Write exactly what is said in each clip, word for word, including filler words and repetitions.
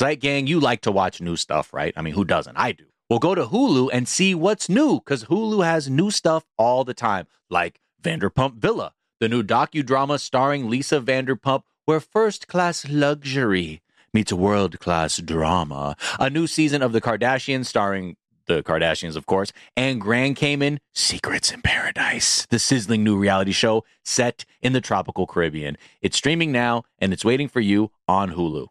Zeit Gang, you like to watch new stuff, right? I mean, who doesn't? I do. Well, go to Hulu and see what's new, because Hulu has new stuff all the time, like Vanderpump Villa, the new docudrama starring Lisa Vanderpump, where first-class luxury meets world-class drama. A new season of The Kardashians starring the Kardashians, of course, and Grand Cayman, Secrets in Paradise, the sizzling new reality show set in the tropical Caribbean. It's streaming now, and it's waiting for you on Hulu.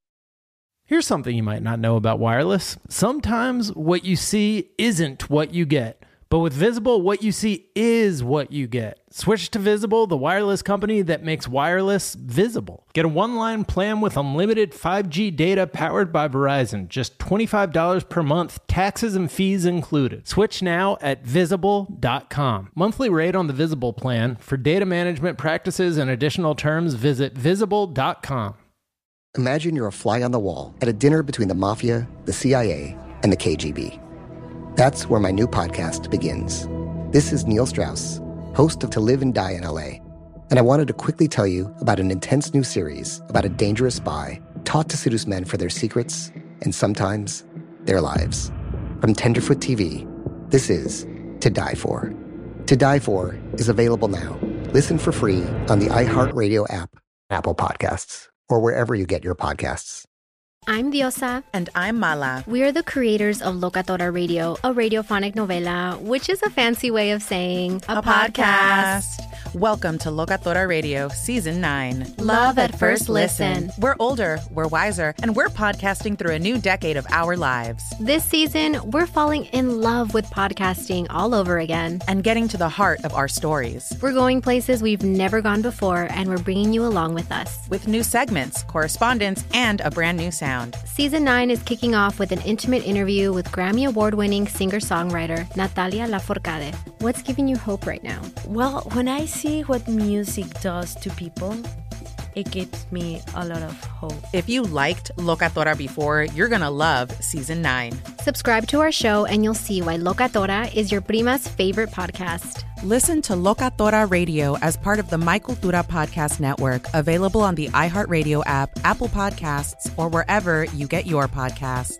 Here's something you might not know about wireless. Sometimes what you see isn't what you get. But with Visible, what you see is what you get. Switch to Visible, the wireless company that makes wireless visible. Get a one-line plan with unlimited five G data powered by Verizon. Just twenty-five dollars per month, taxes and fees included. Switch now at visible dot com. Monthly rate on the Visible plan. For data management practices and additional terms, visit visible dot com. Imagine you're a fly on the wall at a dinner between the mafia, the C I A, and the K G B. That's where my new podcast begins. This is Neil Strauss, host of To Live and Die in L A, and I wanted to quickly tell you about an intense new series about a dangerous spy taught to seduce men for their secrets and sometimes their lives. From Tenderfoot T V, this is To Die For. To Die For is available now. Listen for free on the iHeartRadio app, Apple Podcasts, or wherever you get your podcasts. I'm Diosa. And I'm Mala. We are the creators of Locatora Radio, a radiophonic novela, which is a fancy way of saying a, a podcast. podcast. Welcome to Locatora Radio, Season nine. Love at first listen. We're older, we're wiser, and we're podcasting through a new decade of our lives. This season, we're falling in love with podcasting all over again. And getting to the heart of our stories. We're going places we've never gone before, and we're bringing you along with us. With new segments, correspondence, and a brand new sound. Season nine is kicking off with an intimate interview with Grammy Award-winning singer-songwriter Natalia Lafourcade. What's giving you hope right now? Well, when I see what music does to people, it gives me a lot of hope. If you liked Locatora before, you're going to love Season nine. Subscribe to our show and you'll see why Locatora is your prima's favorite podcast. Listen to Locatora Radio as part of the My Cultura Podcast Network, available on the iHeartRadio app, Apple Podcasts, or wherever you get your podcasts.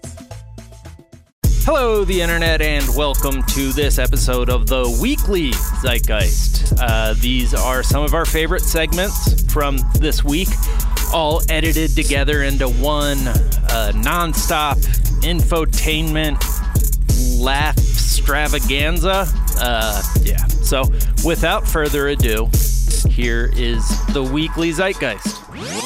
Hello, the internet, and welcome to this episode of the Weekly Zeitgeist. Uh, these are some of our favorite segments from this week, all edited together into one uh, nonstop infotainment laugh extravaganza. Uh, yeah. So, without further ado, here is the Weekly Zeitgeist.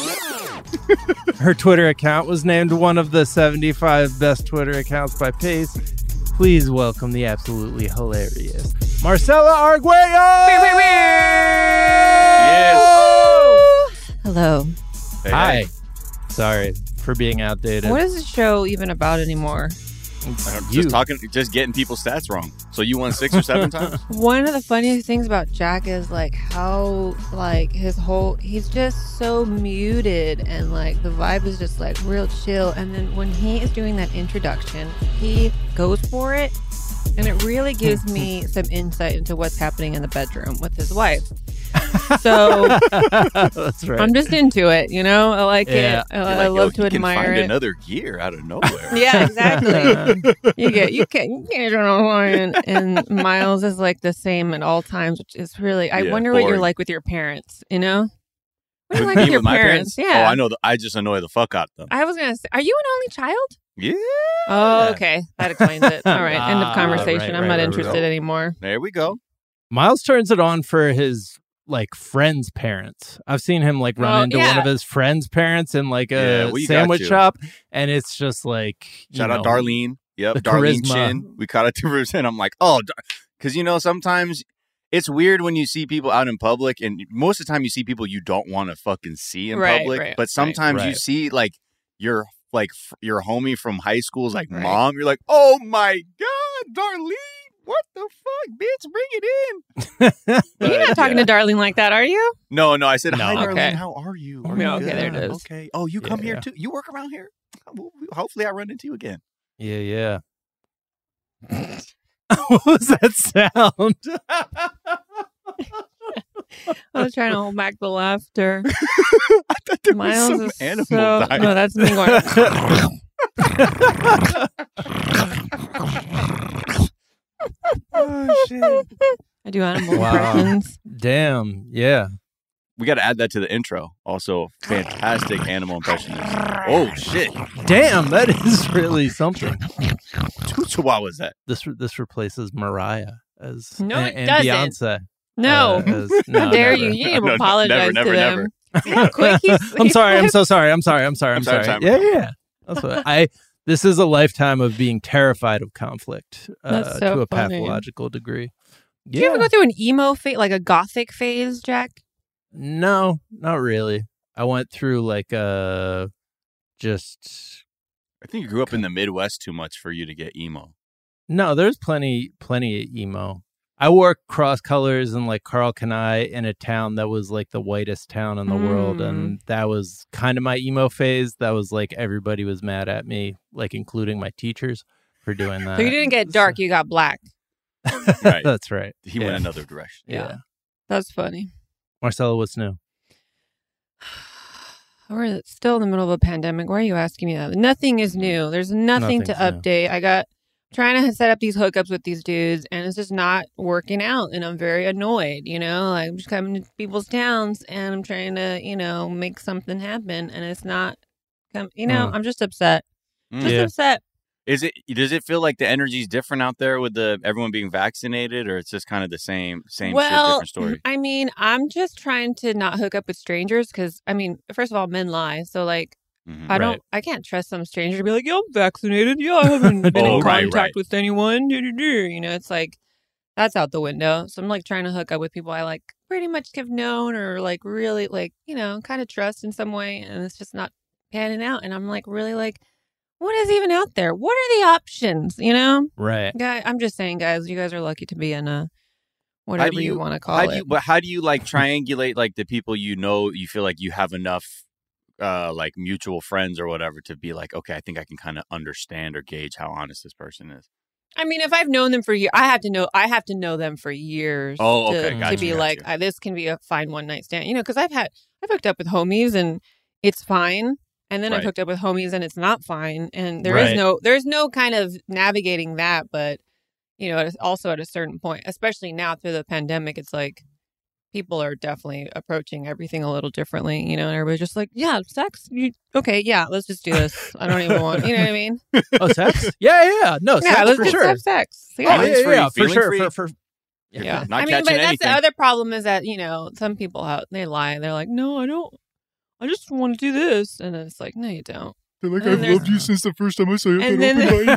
Her Twitter account was named one of the seventy-five best Twitter accounts by Pace. Please welcome the absolutely hilarious Marcella Arguello! Yes. Hello. Hey, Hi. Hey. Sorry for being outdated. What is the show even about anymore? Just talking, just getting people's stats wrong. So you won six or seven times? One of the funniest things about Jack is like how like his whole he's just so muted and like the vibe is just like real chill. And then when he is doing that introduction, he goes for it, and it really gives me some insight into what's happening in the bedroom with his wife. So that's right. I'm just into it, you know. I like yeah. it. I, like, I love to you admire can find it. Another gear out of nowhere. Yeah, exactly. you get you can you can't and, and Miles is like the same at all times, which is really. I yeah, wonder boring. what you're like with your parents. You know, what do you like Me with your with my parents? parents? Yeah. Oh, I know. The, I just annoy the fuck out of them. I was gonna say, are you an only child? Yeah. Oh, okay. That explains it. All right. End of conversation. right, I'm right, not right, interested right. anymore. There we go. Miles turns it on for his like friends' parents. I've seen him like run Oh, into yeah. one of his friends' parents in like a Yeah, we got sandwich you. shop, and it's just like you Shout out know, Darlene. Yep, the Darlene charisma. Chin. We caught it two percent. I'm like, oh, because you know sometimes it's weird when you see people out in public, and most of the time you see people you don't want to fucking see in Right, public. right, but sometimes right. you see like your like f- your homie from high school's like Right. mom. You're like, oh my god, Darlene. What the fuck, bitch? Bring it in. You're not talking yeah. to Darlene like that, are you? No, no. I said, No. hi, Darlene. Okay. How are you? Are Yeah, you okay, there good? it is. Okay. Oh, you come Yeah, here yeah. too? You work around here? Hopefully I run into you again. Yeah, yeah. What was that sound? I was trying to hold back the laughter. I thought there Miles was some is animal so dying. no, that's me going. Oh, shit. I do animal Wow. impressions. Damn. Yeah. We got to add that to the intro. Also, fantastic animal impressionist. Oh, shit. Damn, that is really something. Two chihuahuas that. This this replaces Mariah as No, and, it and doesn't. Beyonce. No. uh, as- no, How dare never. you? You need No, to no, apologize never, to never, them. never. See how quick he's, I'm he's sorry. I'm flipped? so sorry. I'm sorry. I'm sorry. I'm I'm sorry. sorry, Yeah, sorry. yeah, yeah. That's what I. This is a lifetime of being terrified of conflict uh, That's so to a funny. pathological degree. Do you ever go through an emo phase, like a gothic phase, Jack? No, not really. I went through like uh just I think you grew up in the Midwest too much for you to get emo. no. There's plenty, plenty of emo. I wore cross colors and like Carl Kanai in a town that was like the whitest town in the world, Mm. and that was kind of my emo phase. That was like everybody was mad at me, like including my teachers for doing that. So you didn't get dark, you got black. Right. That's right. He yeah. went another direction. Yeah. Yeah. That's funny. Marcella, what's new? We're still in the middle of a pandemic. Why are you asking me that? Nothing is new. There's nothing to Nothing's new. update. I got trying to set up these hookups with these dudes, and it's just not working out. And I'm very annoyed. You know, like I'm just coming to people's towns, and I'm trying to, you know, make something happen, and it's not. Come, you know, Mm. I'm just upset. Mm. Just Yeah. upset. Is it? Does it feel like the energy's different out there with the everyone being vaccinated, or it's just kind of the same, same well, shit, different story? I mean, I'm just trying to not hook up with strangers because, I mean, first of all, men lie. So, like, Mhm. I don't, Right. I can't trust some stranger to be like, yeah, I'm vaccinated. Yeah, I haven't been Oh, in right, contact right. with anyone. You know, it's like, that's out the window. So I'm like trying to hook up with people I like pretty much have known or like really like, you know, kind of trust in some way. And it's just not panning out. And I'm like, really like, what is even out there? What are the options? You know, Right. guy, I'm just saying, guys, you guys are lucky to be in a whatever do you, you- want to call How it. do you? But how do you like triangulate like the people you know? You feel like you have enough, uh, like mutual friends or whatever to be like, okay, I think I can kind of understand or gauge how honest this person is. I mean, if I've known them for years, I have to know. I have to know them for years. Oh, to, okay, to gotcha, be gotcha. like, uh, this can be a fine one night stand. You know, because I've had I've hooked up with homies and it's fine, and then I've Right. hooked up with homies and it's not fine, and there is Right. no there's no kind of navigating that. But you know, it's also at a certain point, especially now through the pandemic, it's like people are definitely approaching everything a little differently. You know, and everybody's just like, yeah, sex. You, okay, yeah, let's just do this. I don't even want. You know what I mean? Oh, sex? Yeah, yeah, yeah. No, Yeah, sex let's for just sure. have sex. Oh, Yeah. yeah, yeah, Feelings-free, yeah, for sure. feeling-free. For, for, You're Yeah, not I mean, catching but that's anything. the other problem is that you know some people out they lie. They're like, no, I don't. I just want to do this, and then it's like, no, you don't. They're like, And I've then loved there's- you since the first time I saw you And then,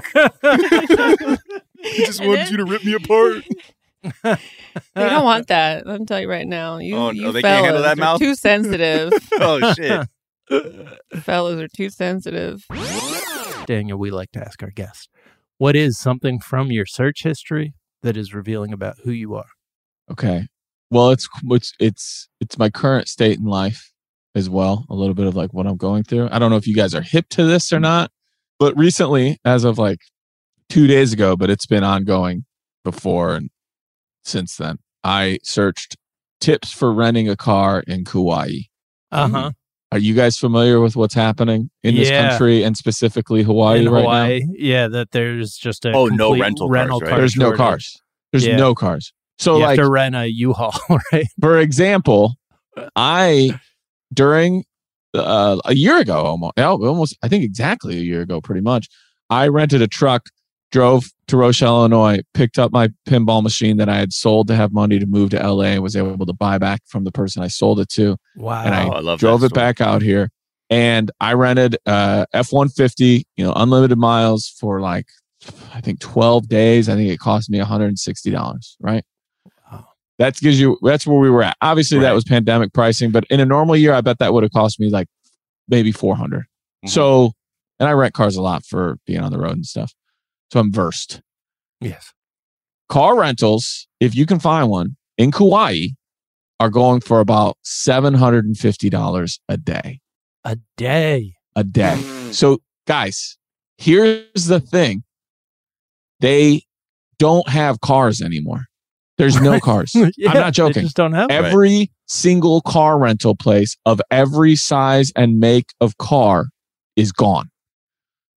I just And wanted then- you to rip me apart. they don't want that. I'm telling you right now. You, Oh, no, you they can't handle fellas that are mouth? too sensitive. Oh shit! Fellas are too sensitive. Daniel, we like to ask our guests, what is something from your search history that is revealing about who you are? Okay. Well, it's it's it's it's my current state in life as well. A little bit of like what I'm going through. I don't know if you guys are hip to this or not, but recently, as of like two days ago, but it's been ongoing before and since then, I searched tips for renting a car in Kauai. Uh huh. Are you guys familiar with what's happening in this Yeah. country and specifically Hawaii In right Hawaii, now? yeah, that there's just a Oh, no complete rental cars, rental right? car There's no shortage. cars. There's Yeah. no cars. So you like have to rent a U-Haul, right? for example, I during uh, a year ago, almost, almost, I think exactly a year ago, pretty much, I rented a truck, drove to Rochelle, Illinois, picked up my pinball machine that I had sold to have money to move to L A, and was able to buy back from the person I sold it to, Wow. and I, Oh, I love drove that it story. back out here, and I rented uh, F one fifty, you know, unlimited miles for like I think twelve days. I think it cost me one hundred sixty dollars, right? That gives you, that's where we were at. Obviously, that Right. was pandemic pricing, but in a normal year, I bet that would have cost me like maybe four hundred. Mhm. So, and I rent cars a lot for being on the road and stuff. So I'm versed. Yes. Car rentals, if you can find one in Kauai, are going for about seven hundred fifty dollars a day. A day. A day. So, guys, here's the thing. They don't have cars anymore. There's no cars. Yeah, I'm not they joking. just don't have it. Every single car rental place of every size and make of car is gone.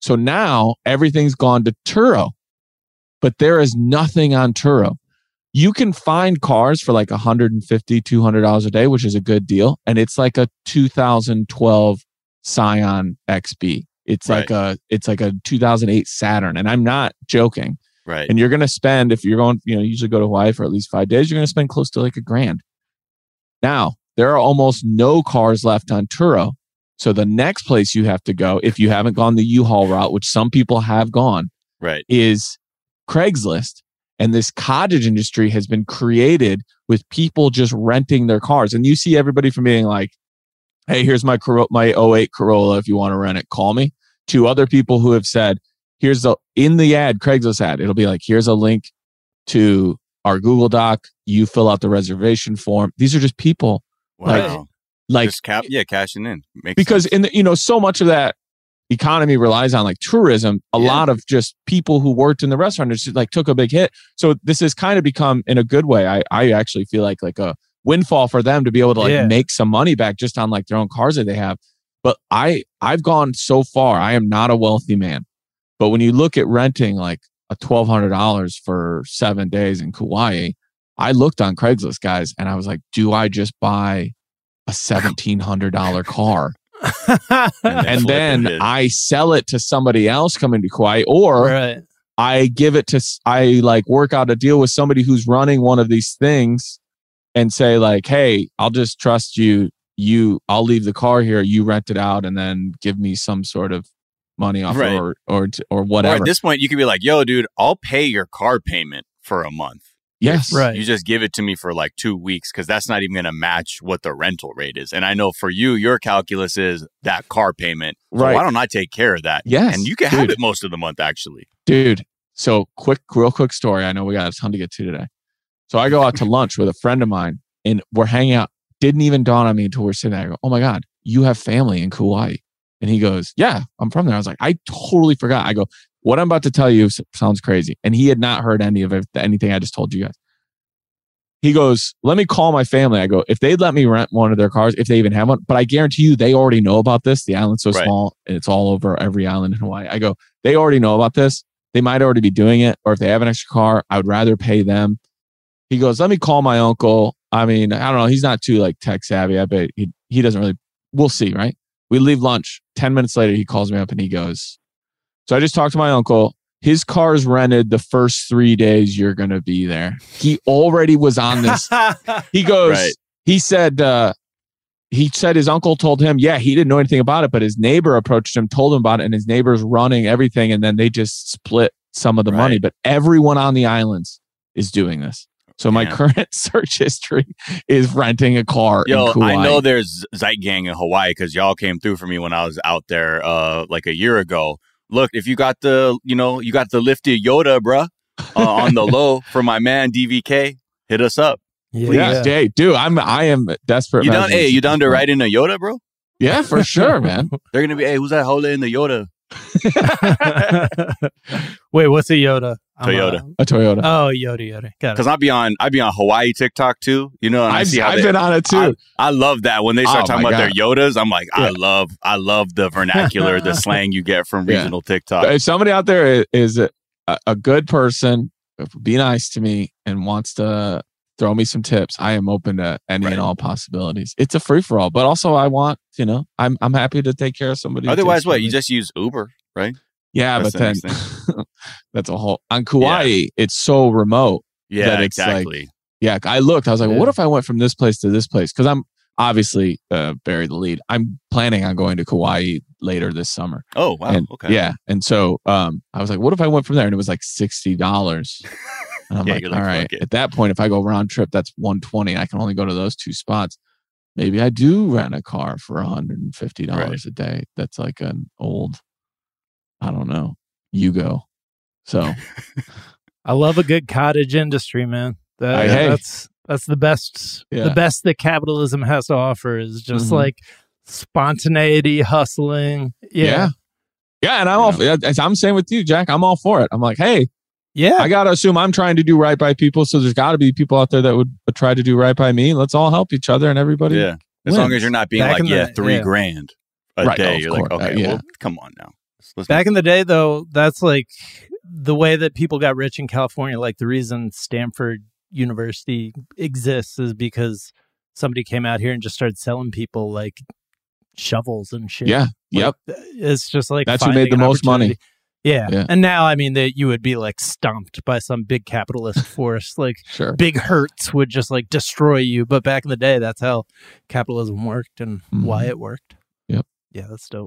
So now everything's gone to Turo, but there is nothing on Turo. You can find cars for like one hundred fifty dollars, two hundred dollars a day, which is a good deal. And it's like a two thousand twelve Scion X B. It's Right. like a it's like a two thousand eight Saturn. And I'm not joking. Right. And you're going to spend, if you're going, you know, usually go to Hawaii for at least five days, you're going to spend close to like a grand. Now, there are almost no cars left on Turo. So the next place you have to go, if you haven't gone the U-Haul route, which some people have gone, Right. is Craigslist. And this cottage industry has been created with people just renting their cars. And you see everybody from being like, hey, here's my Cor- my oh eight Corolla. If you want to rent it, call me. To other people who have said, here's the, in the ad, Craigslist ad, it'll be like, here's a link to our Google Doc. You fill out the reservation form. These are just people Wow. like, like Just cap, yeah, cashing in. Makes because sense. in the, you know, so much of that economy relies on like tourism. A Yeah. lot of just people who worked in the restaurant just like took a big hit. So this has kind of become, in a good way, I, I actually feel like like a windfall for them to be able to like Yeah. make some money back just on like their own cars that they have. But I I've gone so far. I am not a wealthy man. But when you look at renting like a twelve hundred dollars for seven days in Kauai, I looked on Craigslist, guys, and I was like, do I just buy a seventeen hundred dollars car? And flip then it. I sell it to somebody else coming to Kauai, or Right. I give it to, s- I like work out a deal with somebody who's running one of these things and say like, hey, I'll just trust you. You, I'll leave the car here. You rent it out and then give me some sort of money off Right. or, or, or Or whatever. at this point, you could be like, yo, dude, I'll pay your car payment for a month. yes. Right. You just give it to me for like two weeks because that's not even going to match what the rental rate is. And I know for you, your calculus is that car payment. So Right. why don't I take care of that? Yes, And you can have dude. it most of the month, actually. Dude. So quick, real quick story. I know we got a ton to get to today. So I go out to lunch with a friend of mine and we're hanging out. Didn't even dawn on me until we're sitting there. I go, oh my God, you have family in Kauai. And he goes, yeah, I'm from there. I was like, I totally forgot. I go, what I'm about to tell you s- sounds crazy. And he had not heard any of it, anything I just told you guys. He goes, let me call my family. I go, if they'd let me rent one of their cars, if they even have one, but I guarantee you they already know about this. The island's so Right. small and it's all over every island in Hawaii. I go, they already know about this. They might already be doing it. Or if they have an extra car, I would rather pay them. He goes, let me call my uncle. I mean, I don't know. He's not too like tech savvy. I bet he, he doesn't really, we'll see, right? We leave lunch. ten minutes later, he calls me up and he goes, so I just talked to my uncle. His car's rented the first three days you're going to be there. He already was on this. He goes, Right. he said, uh, he said his uncle told him, yeah, he didn't know anything about it, but his neighbor approached him, told him about it, and his neighbor's running everything. And then they just split some of the Right. money. But everyone on the islands is doing this. So my Yeah. current search history is renting a car Yo, in Kauai. I know there's Zeit Gang in Hawaii because y'all came through for me when I was out there uh, like a year ago. Look, if you got the, you know, you got the lifted Yoda, bruh, uh, on the low for my man D V K, hit us up. Yeah, hey, dude, I'm I am desperate. You done? measures Hey, you at done this to point. ride in a Yoda, bro? Yeah, for sure, man. They're gonna be, hey, who's that hole in the Yoda? Wait, what's a Yoda? I'm, Toyota. uh, A Toyota. oh, Yoda, Yoda. Got it. Because I be on, I be on Hawaii TikTok too. You know, and I I've, see how I've they, been on it too. I, I love that when they start Oh, talking my about their God. Yodas. I'm like, I Yeah. love, I love the vernacular, the slang you get from Yeah. regional TikTok. If somebody out there is, is a, a good person, be nice to me, and wants to throw me some tips, I am open to any Right. and all possibilities. It's a free for all, but also I want, you know, I'm I'm happy to take care of somebody. who Otherwise, takes care what? of You me. just use Uber, right? yeah, that's but the then next that's a whole on Kauai. It's so remote. Yeah, That it's like- exactly. Yeah, I looked. I was like, Yeah. what if I went from this place to this place? Because I'm obviously uh, bury the lead. I'm planning on going to Kauai later this summer. oh, wow. And, okay. Yeah. And so um, I was like, what if I went from there? And it was like sixty dollars. And I'm Yeah, like, you're all like, right. fuck it. At that point, if I go round trip, that's one twenty. I can only go to those two spots. Maybe I do rent a car for one hundred fifty dollars a day. That's like an old, I don't know, Yugo. So I love a good cottage industry, man. That, I- hey. That's that's the best. Yeah. The best that capitalism has to offer is just Mhm. like spontaneity, hustling. yeah. Yeah, Yeah. And I'm all, as I'm saying with you, Jack, I'm all for it. I'm like, hey, yeah. I got to assume I'm trying to do right by people. So there's got to be people out there that would try to do right by me. Let's all help each other and everybody. Yeah. As long as you're not being Back like, in yeah, the- three yeah. grand a Right, day. oh, of You're like, course. Uh, okay, yeah. well, come on now. let's Back in the day, though, that's like the way that people got rich in California. Like the reason Stanford University exists is because somebody came out here and just started selling people like shovels and shit. Yeah. Like, yep. It's just like That's who finding made the an most money. opportunity. Yeah. Yeah. And now, I mean, that you would be like stomped by some big capitalist force. Like Sure. big Hertz would just like destroy you. But back in the day, that's how capitalism worked and Mhm. why it worked. Yep. Yeah, that's dope.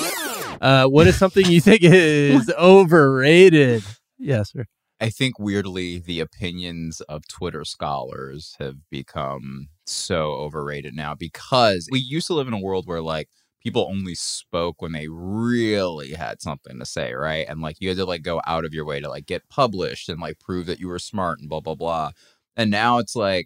Uh, what is something you think is overrated? Yes, sir. I think weirdly, the opinions of Twitter scholars have become so overrated now because we used to live in a world where like people only spoke when they really had something to say, right? And like you had to like go out of your way to like get published and like prove that you were smart and blah, blah, blah. And now it's like,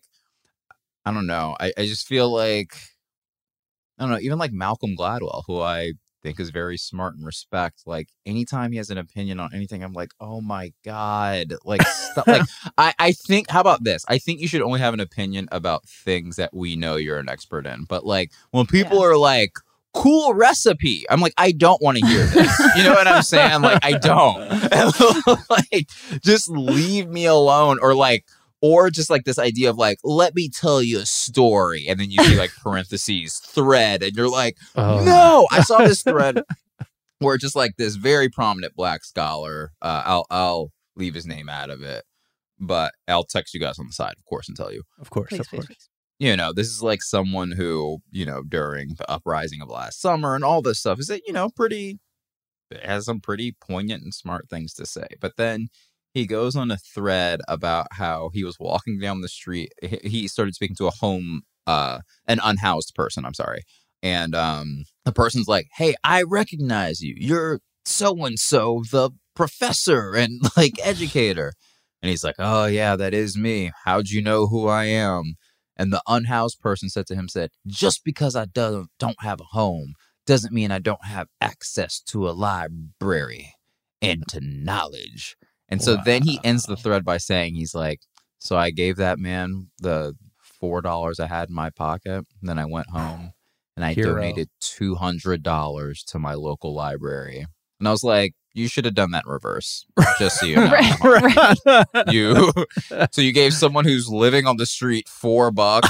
I don't know. I, I just feel like, I don't know, even like Malcolm Gladwell, who I think is very smart and respect, like anytime he has an opinion on anything, I'm like, oh my God. Like, stop. Like I, I think, how about this? I think you should only have an opinion about things that we know you're an expert in. But like when people Yeah. are like, cool recipe, I'm like, I don't want to hear this. You know what I'm saying? Like, I don't. Like, just leave me alone. Or like, or just like this idea of like, let me tell you a story. And then you see like parentheses, thread. And you're like, Oh. no, I saw this thread where just like this very prominent black scholar, uh, I'll, I'll leave his name out of it, but I'll text you guys on the side, of course, and tell you. Of course, Please, of please, course. please. You know, this is like someone who, you know, during the uprising of last summer and all this stuff is that, you know, pretty, has some pretty poignant and smart things to say. But then he goes on a thread about how he was walking down the street. He he started speaking to a home, uh, an unhoused person, I'm sorry. And um, the person's like, hey, I recognize you. You're so-and-so, the professor and like educator. And he's like, oh, yeah, that is me. How'd you know who I am? And the unhoused person said to him, said, just because I don't, don't have a home doesn't mean I don't have access to a library and to knowledge. And so Wow. then he ends the thread by saying, he's like, so I gave that man the four dollars I had in my pocket. And then I went home and I Hero. donated two hundred dollars to my local library. And I was like, you should have done that in reverse, just so you know. Right, right. You, so you gave someone who's living on the street four bucks,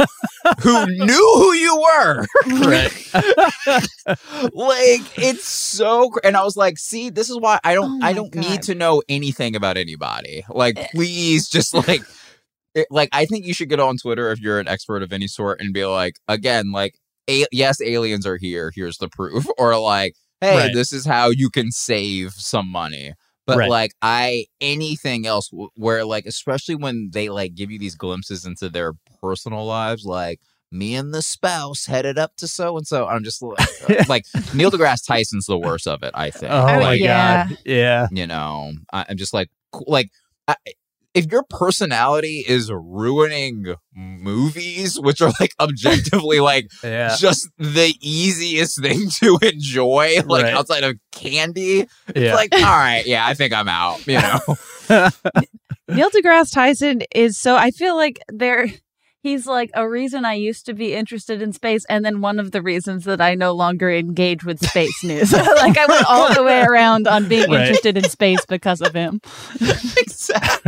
who knew who you were. Right. Like, it's so, cr- and I was like, see, this is why I don't, Oh I my don't God. need to know anything about anybody. Like, please, just like, it, like, I think you should get on Twitter if you're an expert of any sort and be like, again, like, a- yes, aliens are here. Here's the proof. Or like, hey, Right. this is how you can save some money. But Right. like I, anything else w- where like, especially when they like give you these glimpses into their personal lives, like me and the spouse headed up to so-and-so. I'm just like, like Neil deGrasse Tyson's the worst of it, I think. Oh, Oh, my yeah. God. Yeah. You know, I, I'm just like, cool- like, I, if your personality is ruining movies, which are like objectively like Yeah. just the easiest thing to enjoy, like Right. outside of candy, Yeah. it's like, all right, yeah, I think I'm out, you know? Neil deGrasse Tyson is so, I feel like there, he's like a reason I used to be interested in space, and then one of the reasons that I no longer engage with space news. Like I went all the way around on being Right. interested in space because of him. Exactly.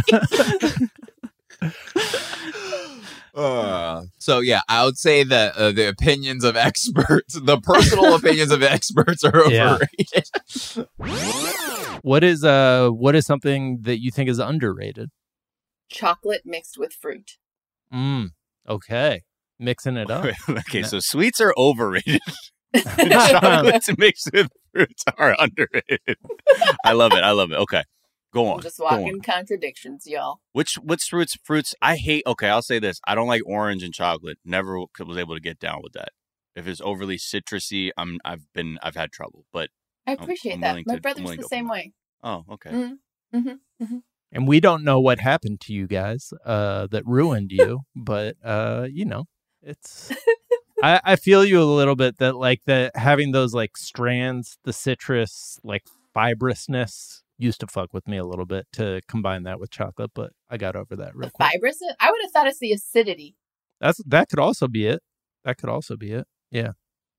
Uh, so yeah, I would say that uh, the opinions of experts, the personal opinions of experts, are Yeah. overrated. What is uh what is something that you think is underrated? Chocolate mixed with fruit. Mm. Okay. Mixing it up. Okay, so sweets are overrated. Chocolates mixed with fruits are underrated. I love it. I love it. Okay. Go on. I'm just Go walking on. contradictions, y'all. Which which fruits fruits I hate. Okay, I'll say this. I don't like orange and chocolate. Never w- was able to get down with that. If it's overly citrusy, I'm I've been I've had trouble. But I I'm- appreciate I'm that. willing My to- I'm brother's willing the to go same for way. oh, okay. Mm-hmm. Mm-hmm. And we don't know what happened to you guys uh that ruined you, but uh you know, it's I, I feel you a little bit that like the having those like strands, the citrus like fibrousness used to fuck with me a little bit to combine that with chocolate, but I got over that real The quick. fibrous? I would have thought it's the acidity. That's that could also be it. That could also be it. Yeah.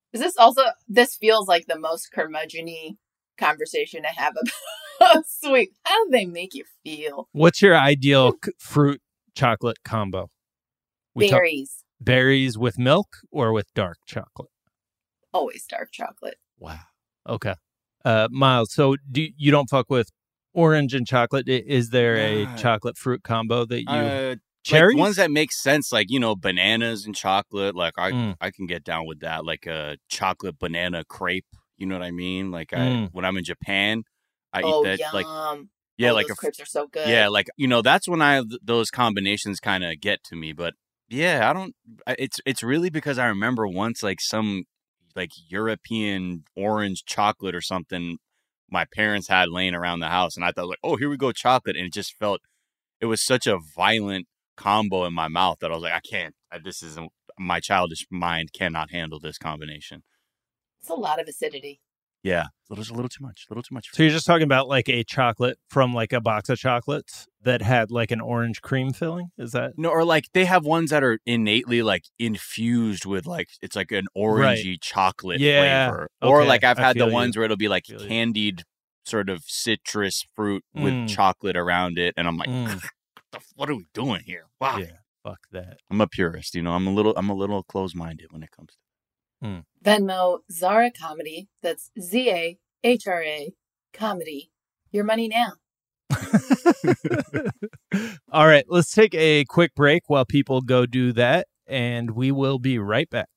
Is this also, this feels like the most curmudgeon-y conversation to have about sweet. How do they make you feel? What's your ideal c- fruit chocolate combo? We talk- Berries. berries with milk or with dark chocolate? Always dark chocolate. Wow. Okay. Uh, Miles, so do you don't fuck with orange and chocolate? I- Is there a Nah. chocolate fruit combo that you Uh, cherries? Like ones that make sense, like, you know, bananas and chocolate. Like I, Mm. I can get down with that. Like a chocolate banana crepe. You know what I mean? Like I, Mm. when I'm in Japan, I oh, eat that. yum. Like yeah, oh, like those a fr- crepes are so good. yeah, like you know, that's when I th- those combinations kind of get to me. But yeah, I don't. I- It's it's really because I remember once like some like European orange chocolate or something my parents had laying around the house, and I thought like, oh, here we go, chocolate, and it just felt it was such a violent combo in my mouth that I was like, I can't. I, this isn't my childish mind cannot handle this combination. It's a lot of acidity. Yeah, a little, a little too much, a little too much. So you're just talking about like a chocolate from like a box of chocolates that had like an orange cream filling? Is that? No, or like they have ones that are innately like infused with like it's like an orangey Right. chocolate Yeah, flavor. Or okay, like I've I had the feel you. ones where it'll be like Feel you. candied sort of citrus fruit with Mm. chocolate around it, and I'm like, Mm. what, the, what are we doing here? Wow. Yeah, fuck that. I'm a purist, you know. I'm a little, I'm a little closed-minded when it comes to. Venmo Zara Comedy. That's Z A H R A Comedy. Your money now. All right, let's take a quick break while people go do that, and we will be right back.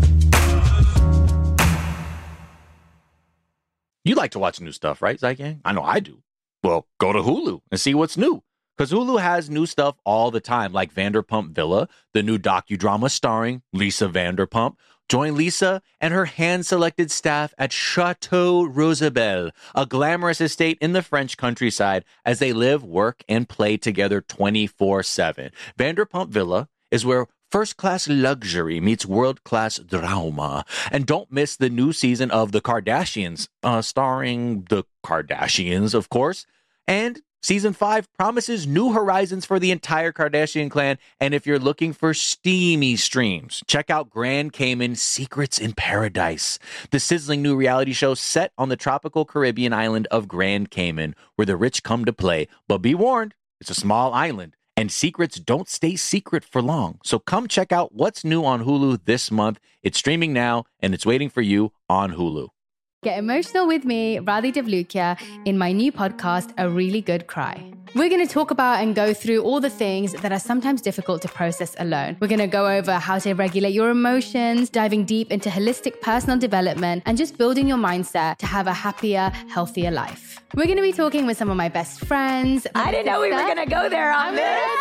You like to watch new stuff, right, Zygang? I know I do. Well, go to Hulu and see what's new. Because Hulu has new stuff all the time, like Vanderpump Villa, the new docudrama starring Lisa Vanderpump. Join Lisa and her hand-selected staff at Chateau Rosabelle, a glamorous estate in the French countryside, as they live, work, and play together twenty-four seven. Vanderpump Villa is where first-class luxury meets world-class drama. And don't miss the new season of The Kardashians, uh, starring the Kardashians, of course. And season five promises new horizons for the entire Kardashian clan. And if you're looking for steamy streams, check out Grand Cayman Secrets in Paradise, the sizzling new reality show set on the tropical Caribbean island of Grand Cayman, where the rich come to play. But be warned, it's a small island, and secrets don't stay secret for long. So come check out what's new on Hulu this month. It's streaming now, and it's waiting for you on Hulu. Get emotional with me, Radhi Devlukia, in my new podcast, A Really Good Cry. We're going to talk about and go through all the things that are sometimes difficult to process alone. We're going to go over how to regulate your emotions, diving deep into holistic personal development, and just building your mindset to have a happier, healthier life. We're going to be talking with some of my best friends. I didn't know we were going to go there on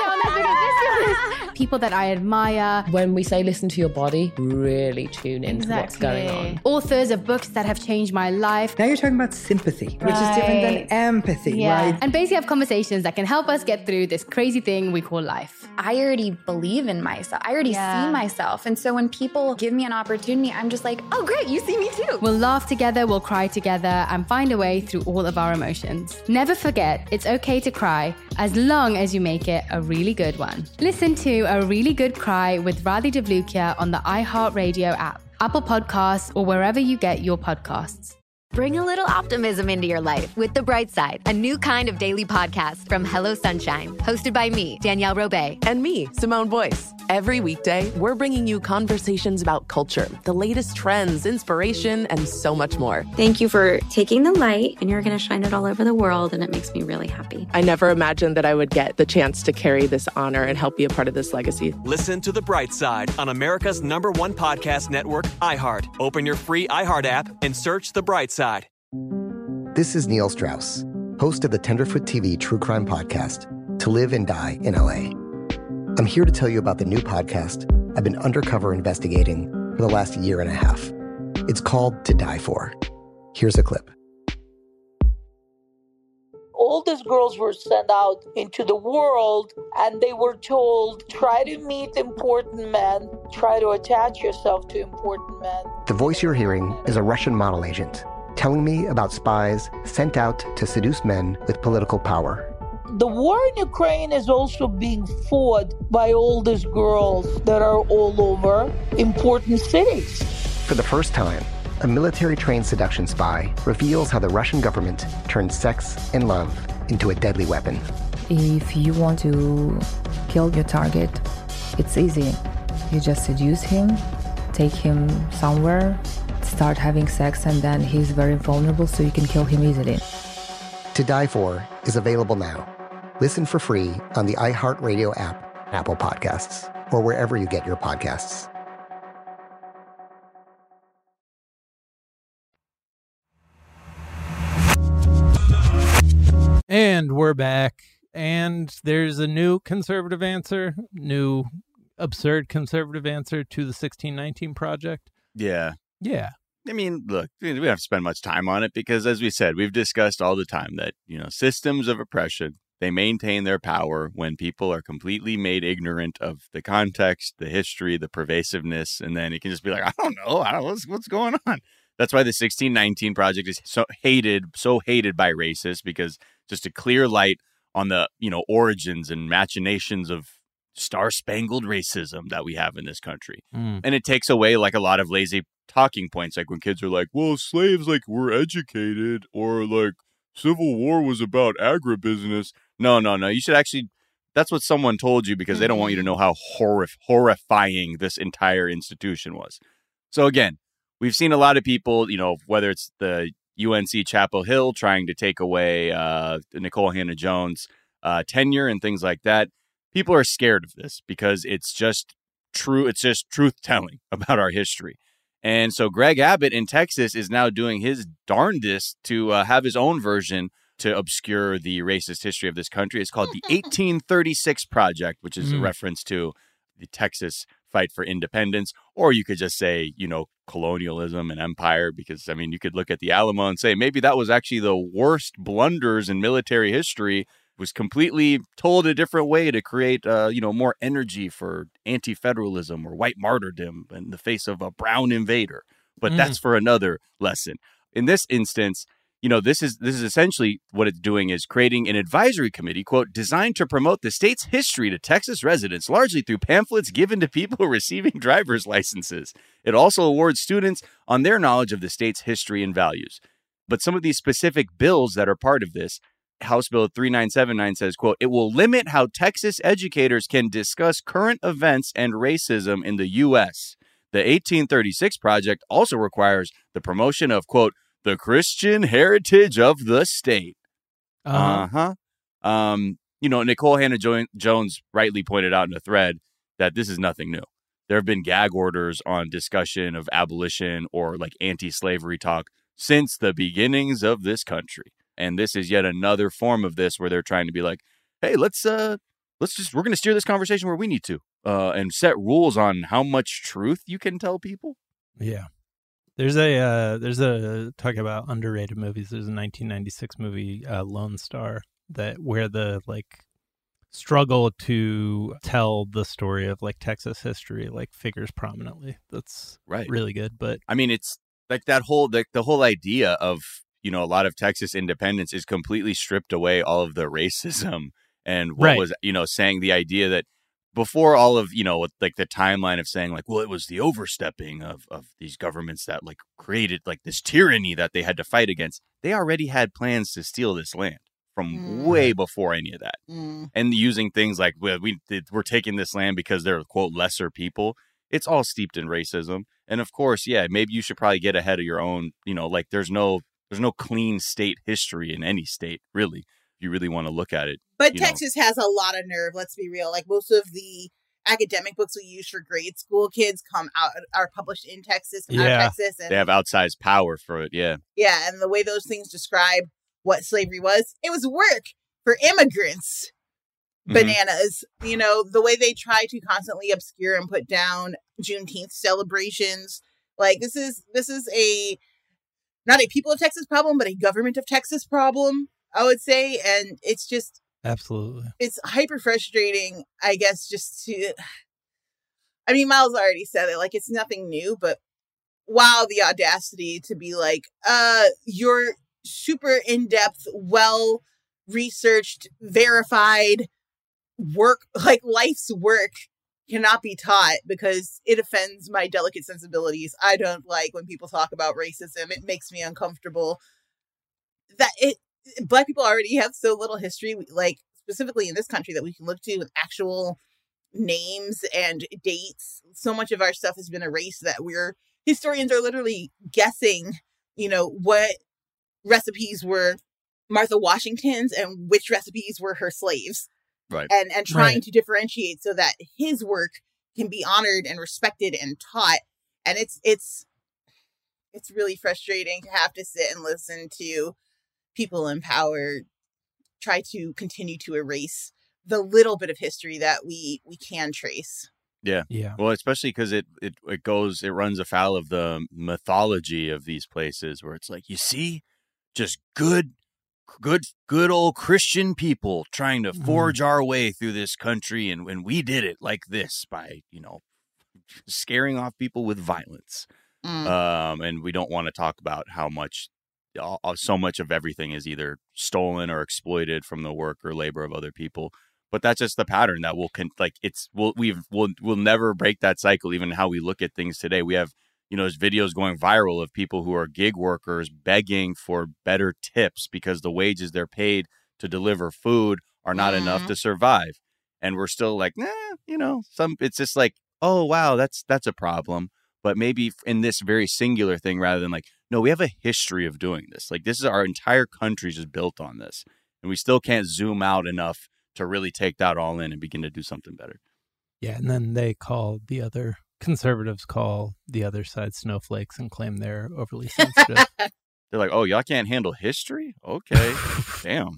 this. People that I admire. When we say listen to your body, really tune into what's going on. Authors of books that have changed my life. Now you're talking about sympathy, which is different than empathy, Yeah. right? And basically have conversations that can help us get through this crazy thing we call life. I already believe in myself. I already Yeah. see myself. And so when people give me an opportunity, I'm just like, oh, great, you see me too. We'll laugh together, we'll cry together, and find a way through all of our emotions. Never forget, it's okay to cry as long as you make it a really good one. Listen to A Really Good Cry with Radhi Devlukia on the iHeartRadio app, Apple Podcasts, or wherever you get your podcasts. Bring a little optimism into your life with The Bright Side, a new kind of daily podcast from Hello Sunshine, hosted by me, Danielle Robay. And me, Simone Boyce. Every weekday, we're bringing you conversations about culture, the latest trends, inspiration, and so much more. Thank you for taking the light, and you're going to shine it all over the world, and it makes me really happy. I never imagined that I would get the chance to carry this honor and help be a part of this legacy. Listen to The Bright Side on America's number one podcast network, iHeart. Open your free iHeart app and search The Bright Side. This is Neil Strauss, host of the Tenderfoot T V true crime podcast, To Live and Die in L A. I'm here to tell you about the new podcast I've been undercover investigating for the last year and a half. It's called To Die For. Here's a clip. All these girls were sent out into the world and they were told, try to meet important men, try to attach yourself to important men. The voice you're hearing is a Russian model agent telling me about spies sent out to seduce men with political power. The war in Ukraine is also being fought by all these girls that are all over important cities. For the first time, a military-trained seduction spy reveals how the Russian government turned sex and love into a deadly weapon. If you want to kill your target, it's easy. You just seduce him, take him somewhere, start having sex, and then he's very vulnerable, so you can kill him easily. To Die For is available now. Listen for free on the iHeartRadio app, Apple Podcasts, or wherever you get your podcasts. And we're back. And there's a new conservative answer, new absurd conservative answer to the sixteen nineteen Project. Yeah. Yeah. I mean, look, we don't have to spend much time on it because, as we said, we've discussed all the time that, you know, systems of oppression, they maintain their power when people are completely made ignorant of the context, the history, the pervasiveness, and then it can just be like, I don't know, I don't know what's, what's going on. That's why the sixteen nineteen Project is so hated, so hated by racists, because just a clear light on the, you know, origins and machinations of star-spangled racism that we have in this country. Mm. And it takes away like a lot of lazy talking points, like when kids are like, well, slaves like were educated, or like Civil War was about agribusiness. No, no, no. You should actually, that's what someone told you because they don't want you to know how horrif- horrifying this entire institution was. So again, we've seen a lot of people, you know, whether it's the U N C Chapel Hill trying to take away uh, Nikole Hannah-Jones' uh, tenure and things like that. People are scared of this because it's just true. It's just truth telling about our history. And so Greg Abbott in Texas is now doing his darndest to uh, have his own version to obscure the racist history of this country. It's called the eighteen thirty-six Project, which is mm. a reference to the Texas fight for independence. Or you could just say, you know, colonialism and empire, because, I mean, you could look at the Alamo and say maybe that was actually the worst blunders in military history, was completely told a different way to create, uh, you know, more energy for anti-federalism or white martyrdom in the face of a brown invader. But mm. that's for another lesson. In this instance, you know, this is this is essentially what it's doing is creating an advisory committee, quote, designed to promote the state's history to Texas residents, largely through pamphlets given to people receiving driver's licenses. It also awards students on their knowledge of the state's history and values. But some of these specific bills that are part of this, House Bill three nine seven nine says, quote, it will limit how Texas educators can discuss current events and racism in the U S. The eighteen thirty-six Project also requires the promotion of, quote, the Christian heritage of the state. Uh-huh. Uh-huh. Um, you know, Nikole Hannah-Jones rightly pointed out in a thread that this is nothing new. There have been gag orders on discussion of abolition or like anti-slavery talk since the beginnings of this country. And this is yet another form of this where they're trying to be like, hey, let's uh, let's just, we're going to steer this conversation where we need to uh, and set rules on how much truth you can tell people. Yeah. There's a, uh, there's a, talk about underrated movies. There's a nineteen ninety-six movie, uh, Lone Star, that where the like struggle to tell the story of like Texas history, like figures prominently. That's right. Really good. But I mean, it's like that whole, the, the whole idea of, you know, a lot of Texas independence is completely stripped away all of the racism and what right. was, you know, saying the idea that before all of, you know, like the timeline of saying like, well, it was the overstepping of, of these governments that like created like this tyranny that they had to fight against. They already had plans to steal this land from mm. way before any of that. Mm. And using things like, well, we, we're taking this land because they're, quote, lesser people. It's all steeped in racism. And of course, yeah, maybe you should probably get ahead of your own, you know, like there's no, There's no clean state history in any state, really, if you really want to look at it. But Texas know. has a lot of nerve, let's be real. Like most of the academic books we use for grade school kids come out, are published in Texas, come yeah. out of Texas. And, they have outsized power for it, yeah. Yeah, and the way those things describe what slavery was, it was work for immigrants. Mm-hmm. Bananas. You know, the way they try to constantly obscure and put down Juneteenth celebrations. Like, this is this is a... not a people of Texas problem, but a government of Texas problem, I would say. And it's just... Absolutely. It's hyper frustrating, I guess, just to... I mean, Miles already said it. Like, it's nothing new, but wow, the audacity to be like, uh, your super in-depth, well-researched, verified work, like life's work cannot be taught because it offends my delicate sensibilities. I don't like when people talk about racism. It makes me uncomfortable. That it Black people already have so little history, like specifically in this country, that we can look to with actual names and dates. So much of our stuff has been erased that we're historians are literally guessing, you know, what recipes were Martha Washington's and which recipes were her slaves. Right. And and trying Right. to differentiate so that his work can be honored and respected and taught. And it's it's it's really frustrating to have to sit and listen to people in power try to continue to erase the little bit of history that we we can trace. Yeah. Yeah. Well, especially because it, it, it goes, it runs afoul of the mythology of these places where it's like, you see, just good, good, good old Christian people trying to forge our way through this country. And when we did it like this by, you know, scaring off people with violence. Mm. Um, and we don't want to talk about how much, uh, so much of everything is either stolen or exploited from the work or labor of other people. But that's just the pattern that will con- like it's we'll we've we'll we'll never break that cycle. Even how we look at things today, we have you know there's videos going viral of people who are gig workers begging for better tips because the wages they're paid to deliver food are not enough Mhm. to survive, and we're still like, nah, you know, some it's just like, oh wow, that's that's a problem. But maybe in this very singular thing, rather than like, no, we have a history of doing this. Like this is our entire country is built on this, and we still can't zoom out enough to really take that all in and begin to do something better. Yeah, and then they call the other conservatives call the other side snowflakes and claim they're overly sensitive. They're like, oh, y'all can't handle history? Okay. Damn.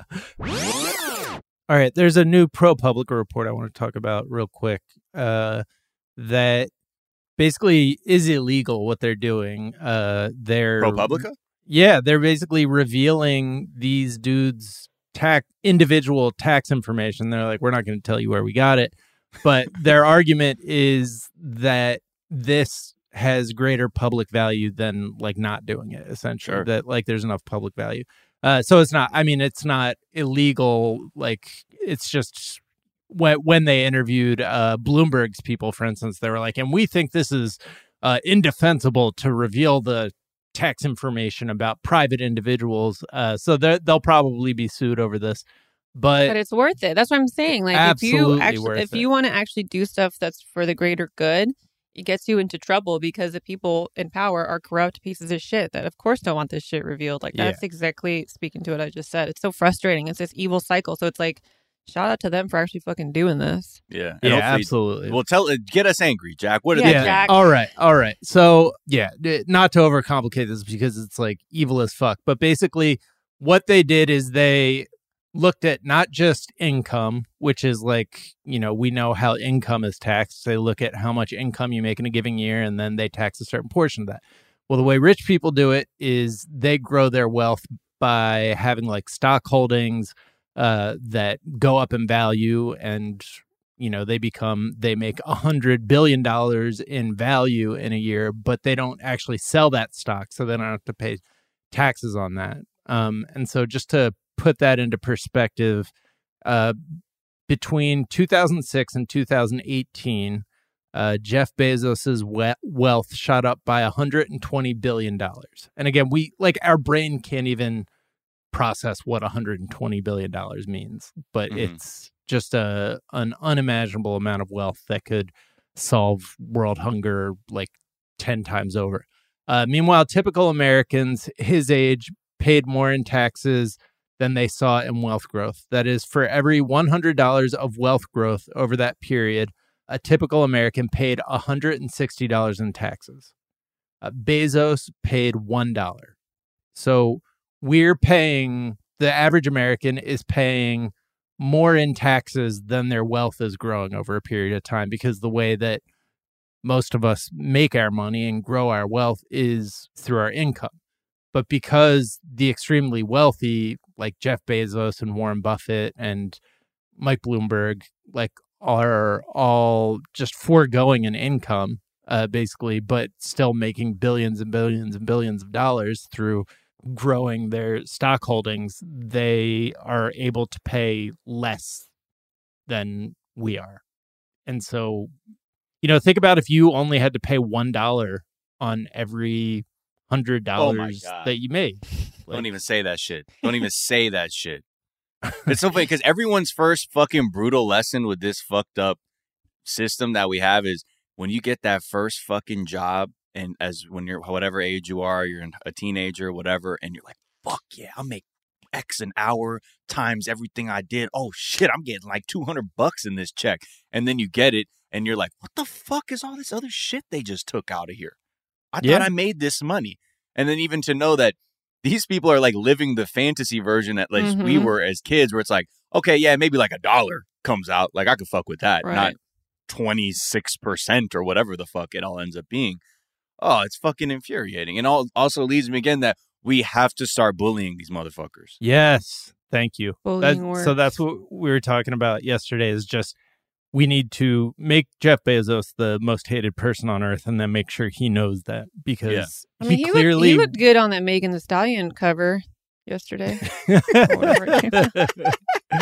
All right, there's a new ProPublica report I want to talk about real quick uh, that basically is illegal what they're doing. Uh, they're ProPublica? Yeah, they're basically revealing these dudes' tax individual tax information. They're like, we're not going to tell you where we got it, but their argument is that this has greater public value than like not doing it. Essentially, Sure. that like there's enough public value. Uh, so it's not. I mean, it's not illegal. Like it's just when when they interviewed uh, Bloomberg's people, for instance, they were like, and we think this is uh, indefensible to reveal the tax information about private individuals. Uh, so they- they'll probably be sued over this. But, But it's worth it. That's what I'm saying. Like if Absolutely you actually worth if it. you want to actually do stuff that's for the greater good, it gets you into trouble because the people in power are corrupt pieces of shit that of course don't want this shit revealed. Like that's Yeah. exactly speaking to what I just said. It's so frustrating. It's this evil cycle. So it's like shout out to them for actually fucking doing this. Yeah. Yeah, hopefully- absolutely. Well, tell get us angry, Jack. What are Yeah, they Jack. All right. All right. So, yeah, d- not to overcomplicate this because it's like evil as fuck. But basically, what they did is they looked at not just income, which is like, you know, we know how income is taxed. They look at how much income you make in a given year and then they tax a certain portion of that. Well, the way rich people do it is they grow their wealth by having like stock holdings uh, that go up in value and you know, they become, they make a hundred billion dollars in value in a year, but they don't actually sell that stock. So they don't have to pay taxes on that. Um, and so just to put that into perspective, uh, between two thousand six and two thousand eighteen, uh, Jeff Bezos's we- wealth shot up by one hundred twenty billion dollars. And again, we like our brain can't even process what one hundred twenty billion dollars means, but Mhm. it's just a an unimaginable amount of wealth that could solve world hunger like ten times over. Uh, meanwhile, typical Americans his age paid more in taxes than they saw in wealth growth. That is, for every one hundred dollars of wealth growth over that period, a typical American paid one hundred sixty dollars in taxes. Uh, Bezos paid one dollar. So we're paying, the average American is paying more in taxes than their wealth is growing over a period of time because the way that most of us make our money and grow our wealth is through our income. But because the extremely wealthy, like Jeff Bezos and Warren Buffett and Mike Bloomberg, like are all just foregoing an income, uh, basically, but still making billions and billions and billions of dollars through growing their stock holdings, they are able to pay less than we are. And so, you know, think about if you only had to pay one dollar on every hundred dollars God. that you made. Don't even say that shit. Don't even say that shit. It's so funny because everyone's first fucking brutal lesson with this fucked up system that we have is when you get that first fucking job, and as when you're whatever age you are, you're a teenager, whatever, and you're like, fuck yeah, I'll make X an hour times everything I did. Oh shit, I'm getting like two hundred bucks in this check. And then you get it and you're like, what the fuck is all this other shit they just took out of here? I Yeah. thought I made this money. And then even to know that these people are like living the fantasy version that like we Mhm. were as kids, where it's like, okay, yeah, maybe like a dollar comes out. Like I could fuck with that, Right. not twenty-six percent or whatever the fuck it all ends up being. Oh, it's fucking infuriating. And all also leads me again that we have to start bullying these motherfuckers. Yes. Thank you. Bullying That- works. so that's what we were talking about yesterday is just we need to make Jeff Bezos the most hated person on earth and then make sure he knows that because I mean, he, he, clearly looked, he looked good on that Megan Thee Stallion cover yesterday. Or whatever it came out.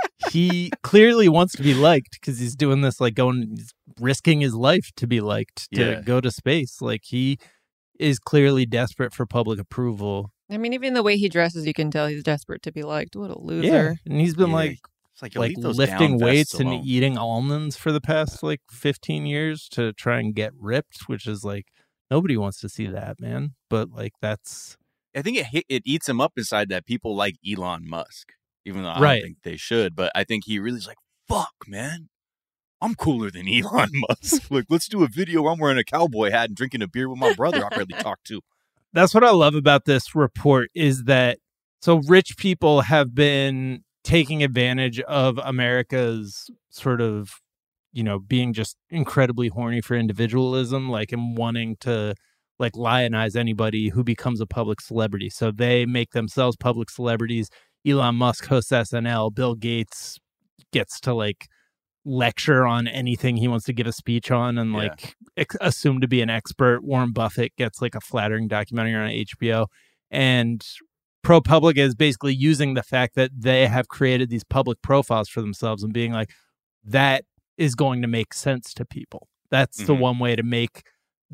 he clearly wants to be liked because he's doing this like going he's risking his life to be liked to Yeah. go to space. Like he is clearly desperate for public approval. I mean, even the way he dresses, you can tell he's desperate to be liked. What a Yeah, loser. and he's been Yeah. like It's like, yo, like leave those lifting down weights vests and alone. eating almonds for the past like fifteen years to try and get ripped, which is like nobody wants to see that, man. But like that's I think it hit, it eats him up inside that people like Elon Musk, even though I Right. don't think they should. But I think he really is like, fuck, man. I'm cooler than Elon Musk. Like, let's do a video where I'm wearing a cowboy hat and drinking a beer with my brother I barely talk to. that's what I love about this report is that so rich people have been taking advantage of America's sort of, you know, being just incredibly horny for individualism, like and wanting to like lionize anybody who becomes a public celebrity. So they make themselves public celebrities. Elon Musk hosts S N L. Bill Gates gets to like lecture on anything he wants to give a speech on and Yeah. like ex- assumed to be an expert. Warren Buffett gets like a flattering documentary on H B O. And ProPublica is basically using the fact that they have created these public profiles for themselves and being like, that is going to make sense to people. That's the Mhm. one way to make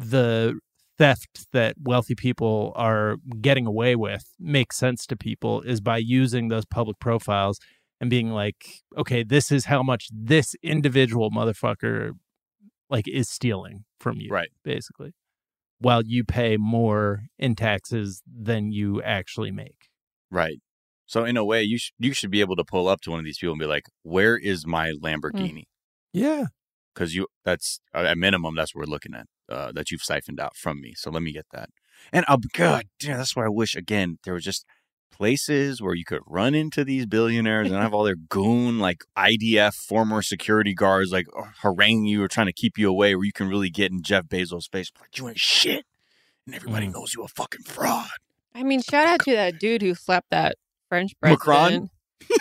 the theft that wealthy people are getting away with make sense to people is by using those public profiles and being like, okay, this is how much this individual motherfucker like is stealing from you, Right. basically, while you pay more in taxes than you actually make. Right. So in a way, you sh- you should be able to pull up to one of these people and be like, where is my Lamborghini? Yeah. Because you that's uh, at minimum, that's what we're looking at, uh, that you've siphoned out from me. So let me get that. And oh, God, damn, that's why I wish, again, there was just places where you could run into these billionaires and have all their goon, like I D F, former security guards, like haranguing you or trying to keep you away, where you can really get in Jeff Bezos' face. Like, you ain't shit. And everybody Mm. knows you a fucking fraud. I mean, shout out to that dude who slapped that French president. Macron?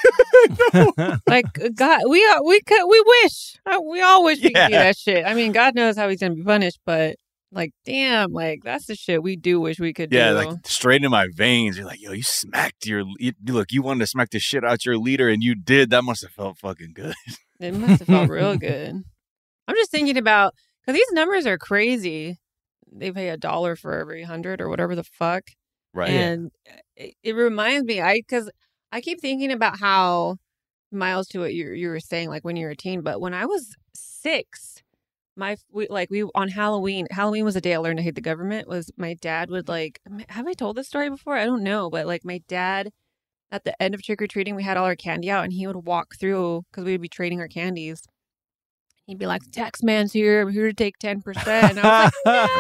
Like God, we are, we could we wish Uh, we all wish we could do Yeah. that shit. I mean, God knows how he's gonna be punished, but like, damn, like that's the shit we do wish we could Yeah, do. like straight in my veins. You're like, yo, you smacked your you, look. You wanted to smack the shit out your leader, and you did. That must have felt fucking good. It must have felt real good. I'm just thinking about because these numbers are crazy. They pay a dollar for every hundred or whatever the fuck. Right. And it, it reminds me, I because I keep thinking about how Miles to what you you were saying, like when you were a teen. But when I was six, my we, like we on Halloween. Halloween was a day I learned to hate the government. Was my dad would like have I told this story before? I don't know, but like my dad at the end of trick or treating, we had all our candy out, and he would walk through because we would be trading our candies. He'd be like, "The tax man's here. I'm here to take ten percent." And I was like,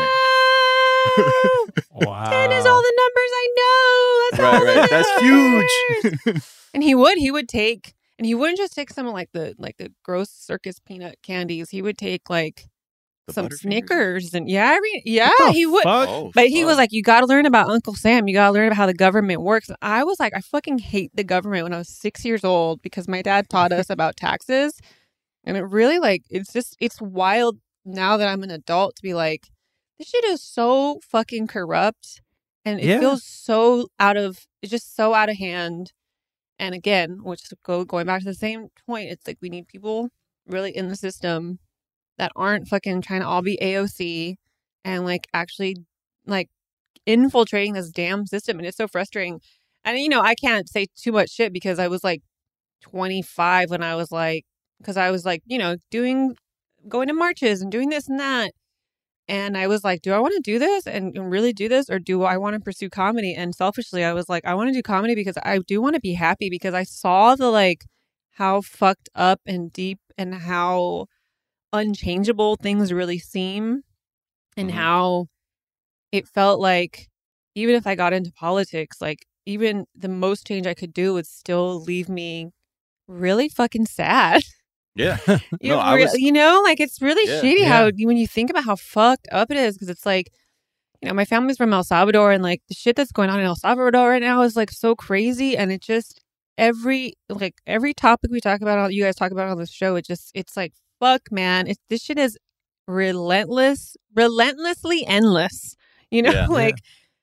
"No, Wow. ten is all the numbers I know. That's all Right, the right. That's numbers." huge. And he would, he would take, and he wouldn't just take some of like the like the gross circus peanut candies. He would take like The some Butterfingers? Snickers and yeah, I mean, yeah, What the he would. fuck? Oh, But he was fuck. like, you got to learn about Uncle Sam. You got to learn about how the government works. And I was like, I fucking hate the government when I was six years old because my dad taught us about taxes. And it really like, it's just, it's wild now that I'm an adult to be like, this shit is so fucking corrupt. And it Yeah. feels so out of, it's just so out of hand. And again, which is go, going back to the same point, it's like we need people really in the system that aren't fucking trying to all be A O C and like actually like infiltrating this damn system. And it's so frustrating. And, you know, I can't say too much shit because I was like twenty-five when I was like, because I was like, you know, doing, going to marches and doing this and that. And I was like, do I want to do this and really do this? Or do I want to pursue comedy? And selfishly, I was like, I want to do comedy because I do want to be happy, because I saw the like how fucked up and deep and how unchangeable things really seem, and mm-hmm. how it felt like even if I got into politics, like even the most change I could do would still leave me really fucking sad. Yeah. you, no, I re- was, you know, like it's really yeah, shitty yeah. how when you think about how fucked up it is, because it's like, you know, my family's from El Salvador, and like the shit that's going on in El Salvador right now is like so crazy. And it just, every, like every topic we talk about, you guys talk about on this show, it just, it's like, fuck, man, it, this shit is relentless, relentlessly endless, you know, Yeah. like,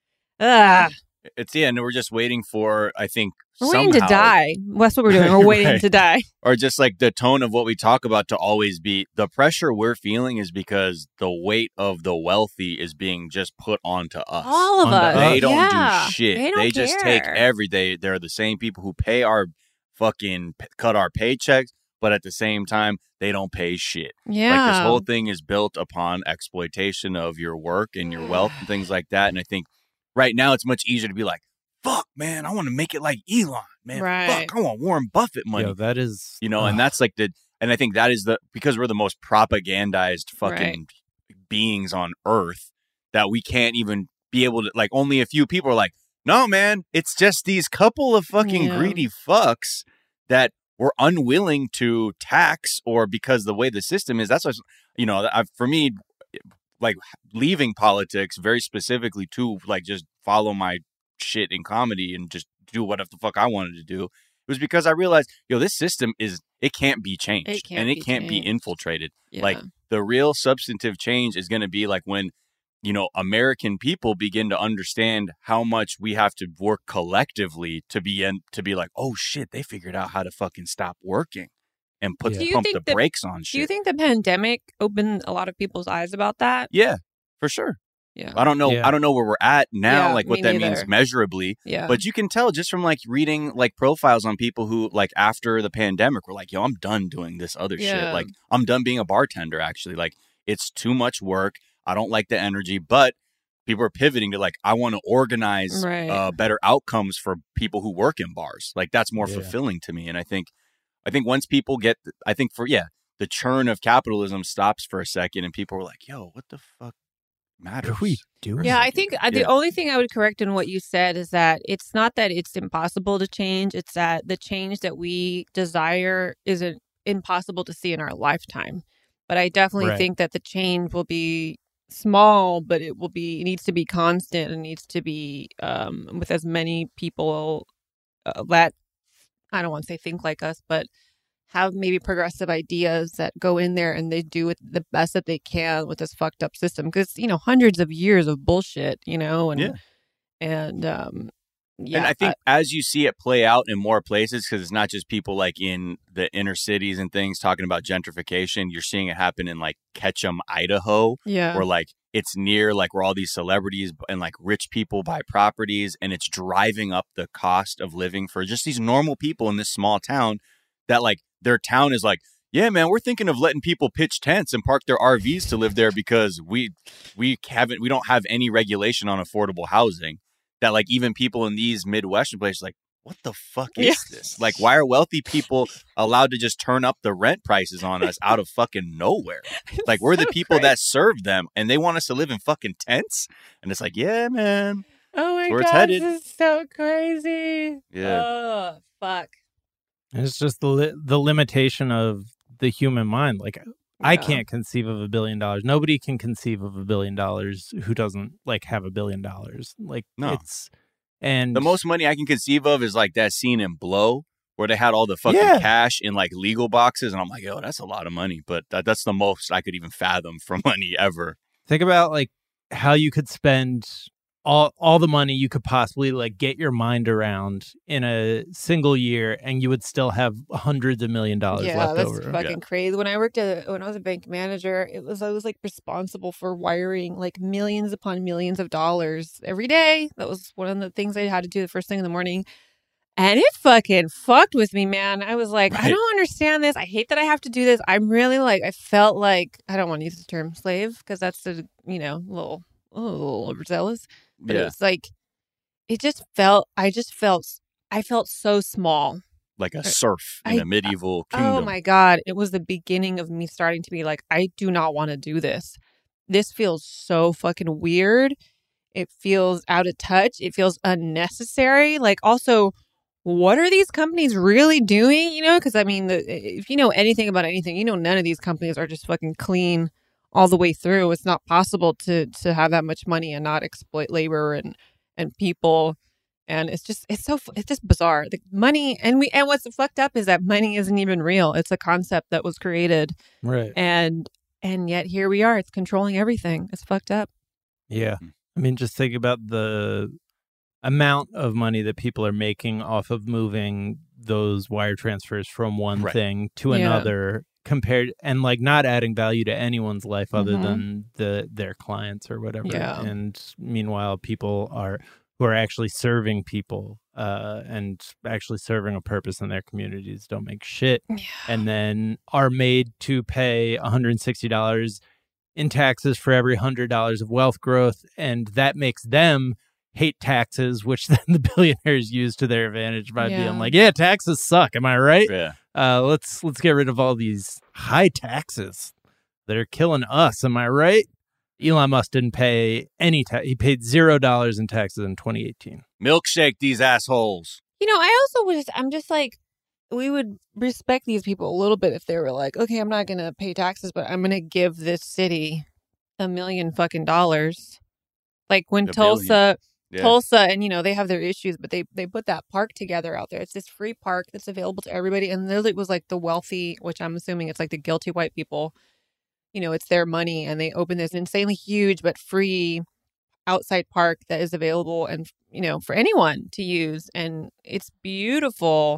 ah. It's, yeah, and we're just waiting for, I think, We're waiting to somehow- die. That's what we're doing. We're waiting Right. to die. Or just like the tone of what we talk about to always be, the pressure we're feeling is because the weight of the wealthy is being just put onto us. All of us. They don't Yeah. do shit. They don't just take care. every day. They're the same people who pay our fucking, cut our paychecks, but at the same time, they don't pay shit. Like this Yeah. whole thing is built upon exploitation of your work and your wealth and things like that. And I think right now it's much easier to be like, fuck, man, I want to make it like Elon, man. Right. Fuck, I want Warren Buffett money. Yo, that is, you know, ugh. and that's like the, and I think that is the, because we're the most propagandized fucking Right. beings on earth, that we can't even be able to, like, only a few people are like, no, man, it's just these couple of fucking Yeah. greedy fucks that we're unwilling to tax, or because the way the system is. That's what, you know, I, for me, like leaving politics very specifically to like just follow my shit in comedy and just do whatever the fuck I wanted to do, it was because I realized, yo, this system is, it can't be changed, It can't and it be can't be changed. infiltrated. Yeah. Like the real substantive change is going to be like when, you know, American people begin to understand how much we have to work collectively to be in, to be like, oh shit, they figured out how to fucking stop working and put Do the you pump think the that- brakes on shit. Do you think the pandemic opened a lot of people's eyes about that? Yeah, for sure. Yeah. I don't know. Yeah. I don't know where we're at now, Yeah, like what me that neither. means measurably. Yeah. But you can tell just from like reading like profiles on people who like after the pandemic were like, yo, I'm done doing this other Yeah. shit. Like I'm done being a bartender, actually. Like it's too much work. I don't like the energy. But people are pivoting to like, I want to organize Right. uh, better outcomes for people who work in bars. Like that's more Yeah. fulfilling to me. And I think, I think once people get, I think for, yeah, the churn of capitalism stops for a second and people are like, yo, what the fuck matters? What are we doing? Yeah, I think uh, the Yeah. only thing I would correct in what you said is that it's not that it's impossible to change. It's that the change that we desire isn't impossible to see in our lifetime. But I definitely Right. think that the change will be small, but it will be, it needs to be constant and needs to be um, with as many people uh, that, I don't want to say think like us, but have maybe progressive ideas that go in there and they do it the best that they can with this fucked up system. Because, you know, hundreds of years of bullshit, you know, and, Yeah. and, um, yeah. and I think as you see it play out in more places, because it's not just people like in the inner cities and things talking about gentrification, you're seeing it happen in like Ketchum, Idaho, Yeah. where like it's near like where all these celebrities and like rich people buy properties, and it's driving up the cost of living for just these normal people in this small town that like their town is like, yeah, man, we're thinking of letting people pitch tents and park their R Vs to live there because we we haven't we don't have any regulation on affordable housing. That like even people in these Midwestern places like, what the fuck is Yeah. this? Like, why are wealthy people allowed to just turn up the rent prices on us out of fucking nowhere? Like we're the so people crazy. that serve them, and they want us to live in fucking tents. And it's like, yeah, man. Oh my where it's God, headed. this is so crazy. Yeah. Oh, fuck. It's just the li- the limitation of the human mind. Like I Yeah. can't conceive of a billion dollars. Nobody can conceive of a billion dollars who doesn't like have a billion dollars. Like No. it's and The most money I can conceive of is like that scene in Blow where they had all the fucking Yeah. cash in like legal boxes. And I'm like, yo, that's a lot of money. But that, that's the most I could even fathom for money ever. think about like how you could spend all all the money you could possibly like get your mind around in a single year, and you would still have hundreds of million dollars yeah, left that's over. fucking Yeah. crazy. When I worked at when I was a bank manager, it was I was like responsible for wiring like millions upon millions of dollars every day. That was one of the things I had to do the first thing in the morning. And it fucking fucked with me, man. I was like, Right. I don't understand this. I hate that I have to do this. I'm really like, I felt like, I don't want to use the term slave because that's a, you know, little, oh, a little overzealous. But Yeah. it was like, it just felt, I just felt, I felt so small. Like a serf in I- a medieval kingdom. Oh my God. It was the beginning of me starting to be like, I do not want to do this. This feels so fucking weird. It feels out of touch. It feels unnecessary. Like, also, what are these companies really doing? You know, because I mean, the, if you know anything about anything, you know, none of these companies are just fucking clean all the way through. It's not possible to to have that much money and not exploit labor and and people. And it's just it's so it's just bizarre. The money and we and what's fucked up is that money isn't even real. It's a concept that was created, Right. and and yet here we are. It's controlling everything. It's fucked up. Yeah. I mean, just think about the amount of money that people are making off of moving those wire transfers from one Right. thing to Yeah. another compared and like not adding value to anyone's life other Mhm. than the their clients or whatever. Yeah. And meanwhile, people are who are actually serving people uh, and actually serving a purpose in their communities don't make shit and then are made to pay one hundred sixty dollars in taxes for every one hundred dollars of wealth growth. And that makes them hate taxes, which then the billionaires use to their advantage by Yeah. being like, yeah, taxes suck. Am I right? Yeah. Uh, let's let's get rid of all these high taxes that are killing us. Am I right? Elon Musk didn't pay any tax. He paid zero dollars in taxes in twenty eighteen. Milkshake these assholes. You know, I also was, I'm just like, we would respect these people a little bit if they were like, okay, I'm not going to pay taxes, but I'm going to give this city a million fucking dollars. Like when A billion. Tulsa, Yeah. Tulsa, and you know, they have their issues, but they, they put that park together out there. It's this free park that's available to everybody. And there it was like the wealthy, which I'm assuming it's like the guilty white people, you know, it's their money. And they open this insanely huge, but free outside park that is available and, you know, for anyone to use. And it's beautiful.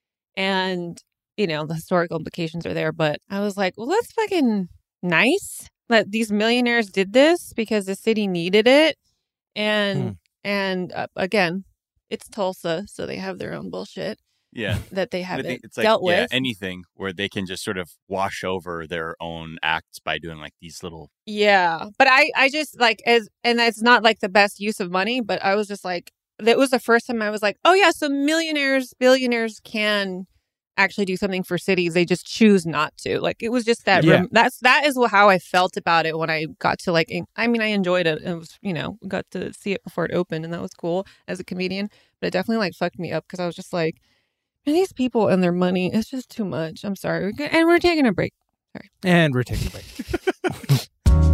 And, you know, the historical implications are there. But I was like, well, that's fucking nice that these millionaires did this because the city needed it. And, Hmm. and uh, again, it's Tulsa, so they have their own bullshit Yeah. that they I haven't think it's like dealt yeah, with. anything where they can just sort of wash over their own acts by doing like these little Yeah. But I, I just like, as, and it's not like the best use of money, but I was just like, that was the first time I was like, oh yeah, so millionaires, billionaires can actually do something for cities. They just choose not to. Like it was just that, Yeah. rem- that's, that is how I felt about it when I got to like, I mean, I enjoyed it. It was, you know, got to see it before it opened and that was cool as a comedian, but it definitely like fucked me up because I was just like, man, these people and their money, it's just too much. I'm sorry. And we're taking a break. Sorry. And we're taking a break.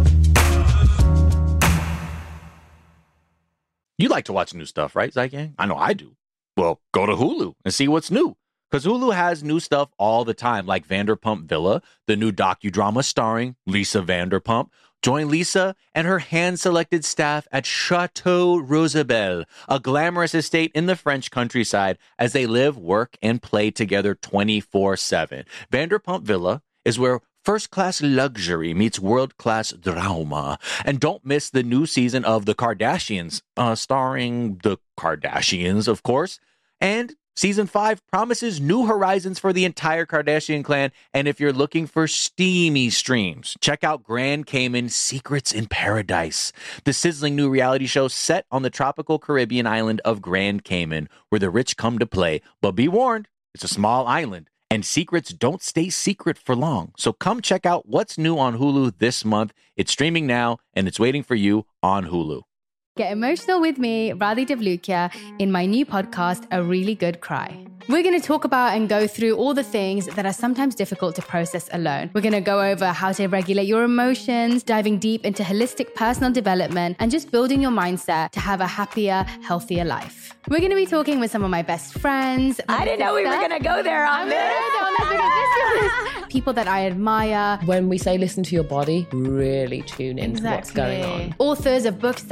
You like to watch new stuff, right, Zygang? I know I do. Well, go to Hulu and see what's new. Because Hulu has new stuff all the time, like Vanderpump Villa, the new docudrama starring Lisa Vanderpump. Join Lisa and her hand-selected staff at Chateau Rosabelle, a glamorous estate in the French countryside, as they live, work, and play together twenty-four seven. Vanderpump Villa is where first-class luxury meets world-class drama. And don't miss the new season of The Kardashians, uh, starring the Kardashians, of course. And season five promises new horizons for the entire Kardashian clan. And if you're looking for steamy streams, check out Grand Cayman Secrets in Paradise, the sizzling new reality show set on the tropical Caribbean island of Grand Cayman, where the rich come to play. But be warned, it's a small island, and secrets don't stay secret for long. So come check out what's new on Hulu this month. It's streaming now, and it's waiting for you on Hulu. Get emotional with me, Radhi Devlukia, in my new podcast, A Really Good Cry. We're going to talk about and go through all the things that are sometimes difficult to process alone. We're going to go over how to regulate your emotions, diving deep into holistic personal development, and just building your mindset to have a happier, healthier life. We're going to be talking with some of my best friends. I didn't know we were going to go there on this. People that I admire. When we say listen to your body, really tune into what's going on. Authors of books that have changed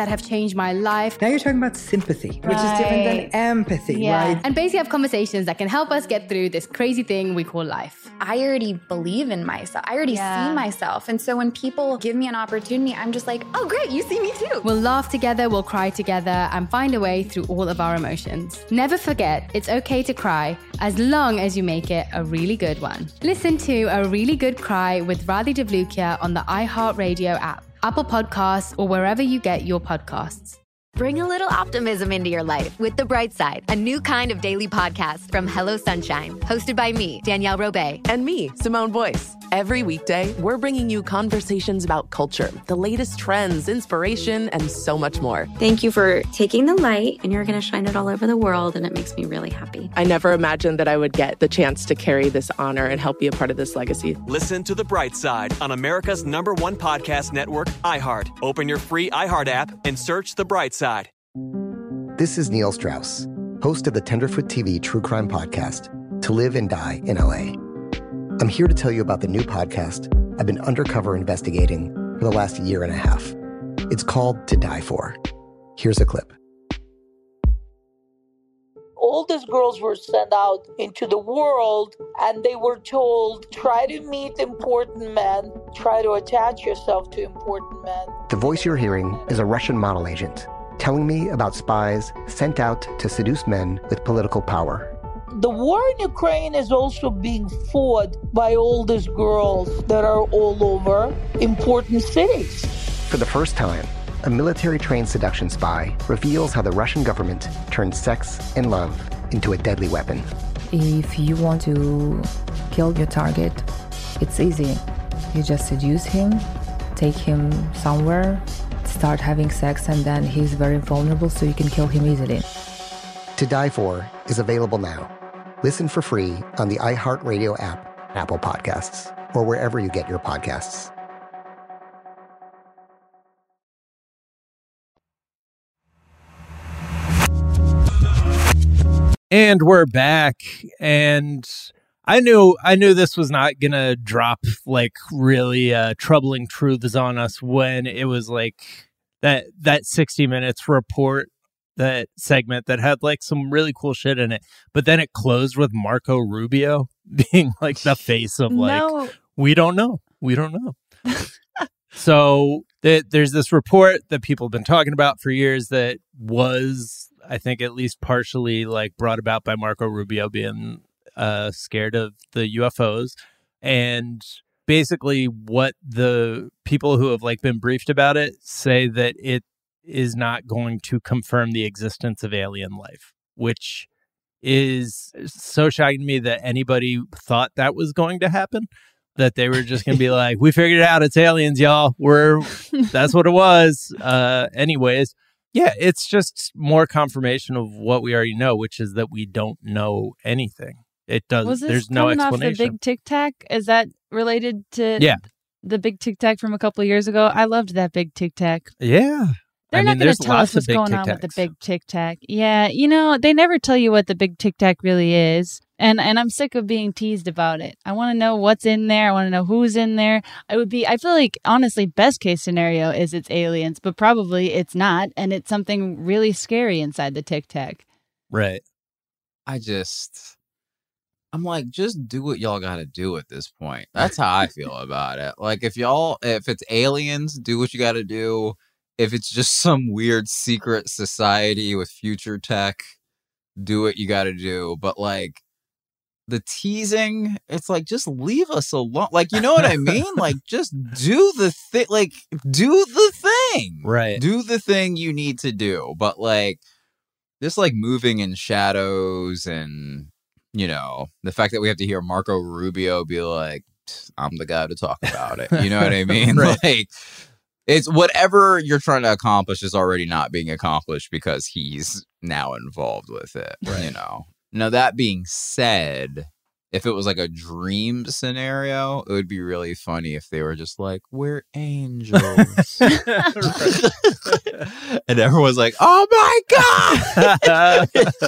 changed my life. Now you're talking about sympathy, which is different than Right. empathy, Yeah. right? And basically have conversations that can help us get through this crazy thing we call life. I already believe in myself. I already Yeah. see myself. And so when people give me an opportunity, I'm just like, oh, great, you see me too. We'll laugh together, we'll cry together, and find a way through all of our emotions. Never forget, it's okay to cry, as long as you make it a really good one. Listen to A Really Good Cry with Radhi Devlukia on the iHeartRadio app, Apple Podcasts, or wherever you get your podcasts. Bring a little optimism into your life with The Bright Side, a new kind of daily podcast from Hello Sunshine, hosted by me, Danielle Robay. And me, Simone Boyce. Every weekday, we're bringing you conversations about culture, the latest trends, inspiration, and so much more. Thank you for taking the light, and you're going to shine it all over the world, and it makes me really happy. I never imagined that I would get the chance to carry this honor and help be a part of this legacy. Listen to The Bright Side on America's number one podcast network, iHeart. Open your free iHeart app and search The Bright Side. This is Neil Strauss, host of the Tenderfoot T V true crime podcast, To Live and Die in L A. I'm here to tell you about the new podcast I've been undercover investigating for the last year and a half. It's called To Die For. Here's a clip. All these girls were sent out into the world and they were told, try to meet important men, try to attach yourself to important men. The voice you're hearing is a Russian model agent telling me about spies sent out to seduce men with political power. The war in Ukraine is also being fought by all these girls that are all over important cities. For the first time, a military-trained seduction spy reveals how the Russian government turned sex and love into a deadly weapon. If you want to kill your target, it's easy. You just seduce him, take him somewhere, start having sex, and then he's very vulnerable, so you can kill him easily. To Die For is available now. Listen for free on the iHeartRadio app, Apple Podcasts, or wherever you get your podcasts. And we're back, and I knew I knew this was not gonna drop like really uh, troubling truths on us when it was like that that sixty minutes report, that segment that had like some really cool shit in it, but then it closed with Marco Rubio being like the face of like No. we don't know, we don't know. So th- there's this report that people have been talking about for years that was, I think, at least partially like brought about by Marco Rubio being uh, scared of the U F Os. And basically what the people who have like been briefed about it say that it is not going to confirm the existence of alien life, which is so shocking to me that anybody thought that was going to happen. That they were just going to be like, we figured it out. It's aliens, y'all. We're, that's what it was. Uh, anyways, yeah, it's just more confirmation of what we already know, which is that we don't know anything. It does. Was this There's no coming off the explanation. Big Tic Tac? Is that related to Yeah. the Big Tic Tac from a couple of years ago? I loved that Big Tic Tac. Yeah. They're I not mean, going there's to tell lots us what's of big going Tic on with the Tacs. Big Tic Tac. Yeah, you know, they never tell you what the Big Tic Tac really is. And and I'm sick of being teased about it. I want to know what's in there. I want to know who's in there. I would be, I feel like, honestly, best case scenario is it's aliens, but probably it's not. And it's something really scary inside the Tic Tac. Right. I just, I'm like, just do what y'all got to do at this point. That's how I feel about it. Like, if y'all, if it's aliens, do what you got to do. If it's just some weird secret society with future tech, do what you got to do. But like, the teasing, it's like, just leave us alone. Like, you know what I mean? Like, just do the thing. Like, do the thing. Right. Do the thing you need to do. But like, this like moving in shadows, and you know, the fact that we have to hear Marco Rubio be like, I'm the guy to talk about it. You know what I mean? Right. Like, it's whatever you're trying to accomplish is already not being accomplished because he's now involved with it. Right. You know. Now, that being said, if it was like a dream scenario, it would be really funny if they were just like, we're angels. And everyone's like, oh my God.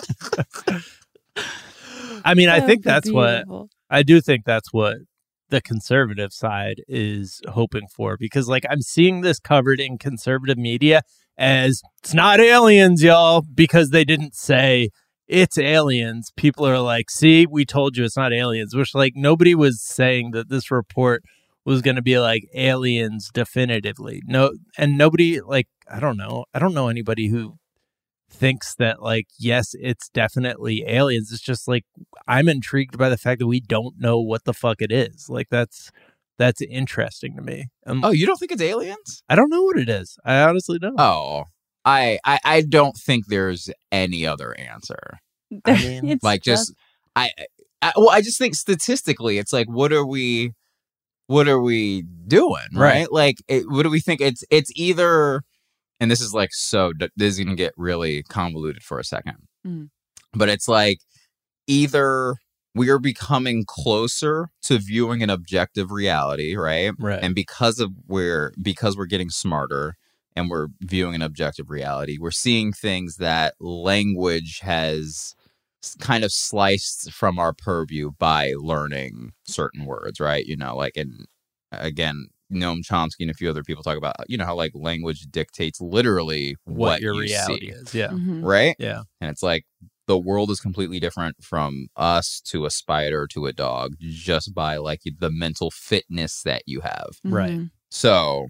I mean, I That think would be that's what, beautiful. I do think that's what the conservative side is hoping for, because like I'm seeing this covered in conservative media as it's not aliens, y'all, because they didn't say it's aliens. People are like, see, we told you it's not aliens, which like nobody was saying that this report was going to be like aliens definitively. No, and nobody like, I don't know. I don't know anybody who thinks that like, yes, it's definitely aliens. It's just like, I'm intrigued by the fact that we don't know what the fuck it is. Like that's, that's interesting to me. Um, oh, you don't think it's aliens? I don't know what it is. I honestly don't. Oh, I, I, I don't think there's any other answer. I mean, like just, I, I, well, I just think statistically, it's like, what are we, what are we doing? Right. Right. Like, it, what do we think? It's, it's either, and this is like, so this is going to get really convoluted for a second, Mm. but it's like either we are becoming closer to viewing an objective reality, right? Right. And because of we're, because we're getting smarter and we're viewing an objective reality, we're seeing things that language has kind of sliced from our purview by learning certain words, right? You know, like, and again, Noam Chomsky and a few other people talk about, you know, how like language dictates literally what, what your you reality see, is. Yeah. Mhm. right? Yeah. And it's like the world is completely different from us to a spider to a dog just by like the mental fitness that you have. Right. Mhm. So,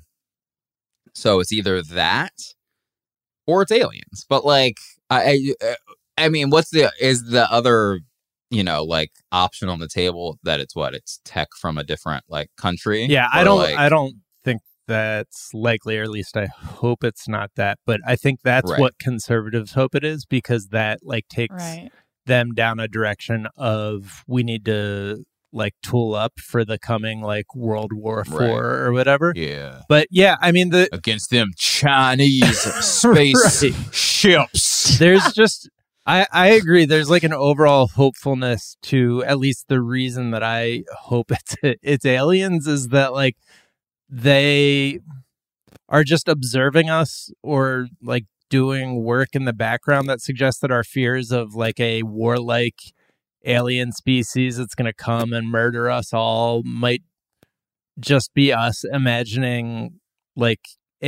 so it's either that or it's aliens. But like, I, I, I mean, what's the is the other, you know, like option on the table that it's what it's tech from a different like country? Yeah, I Or, don't like- I don't think that's likely, or at least I hope it's not that. But I think that's Right. what conservatives hope it is, because that like takes Right. them down a direction of we need to like tool up for the coming like World War Four Right. or whatever. Yeah. But yeah, I mean the Against them Chinese space Right. ships. There's just I, I agree. There's like an overall hopefulness to at least the reason that I hope it's it's aliens is that like they are just observing us or like doing work in the background that suggests that our fears of like a warlike alien species that's going to come and murder us all might just be us imagining like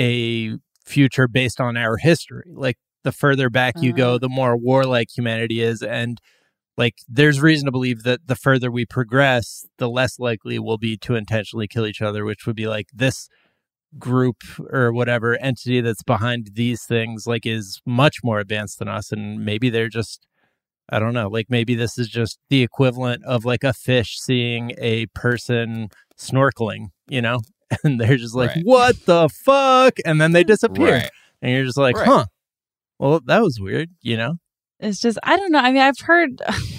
a future based on our history. Like the further back you go, the more warlike humanity is. And like, there's reason to believe that the further we progress, the less likely we'll be to intentionally kill each other, which would be like this group or whatever entity that's behind these things, like is much more advanced than us. And maybe they're just, I don't know, like maybe this is just the equivalent of like a fish seeing a person snorkeling, you know, and they're just like, Right. what the fuck? And then they disappear. Right. And you're just like, Right. huh, well, that was weird, you know? It's just, I don't know. I mean, I've heard,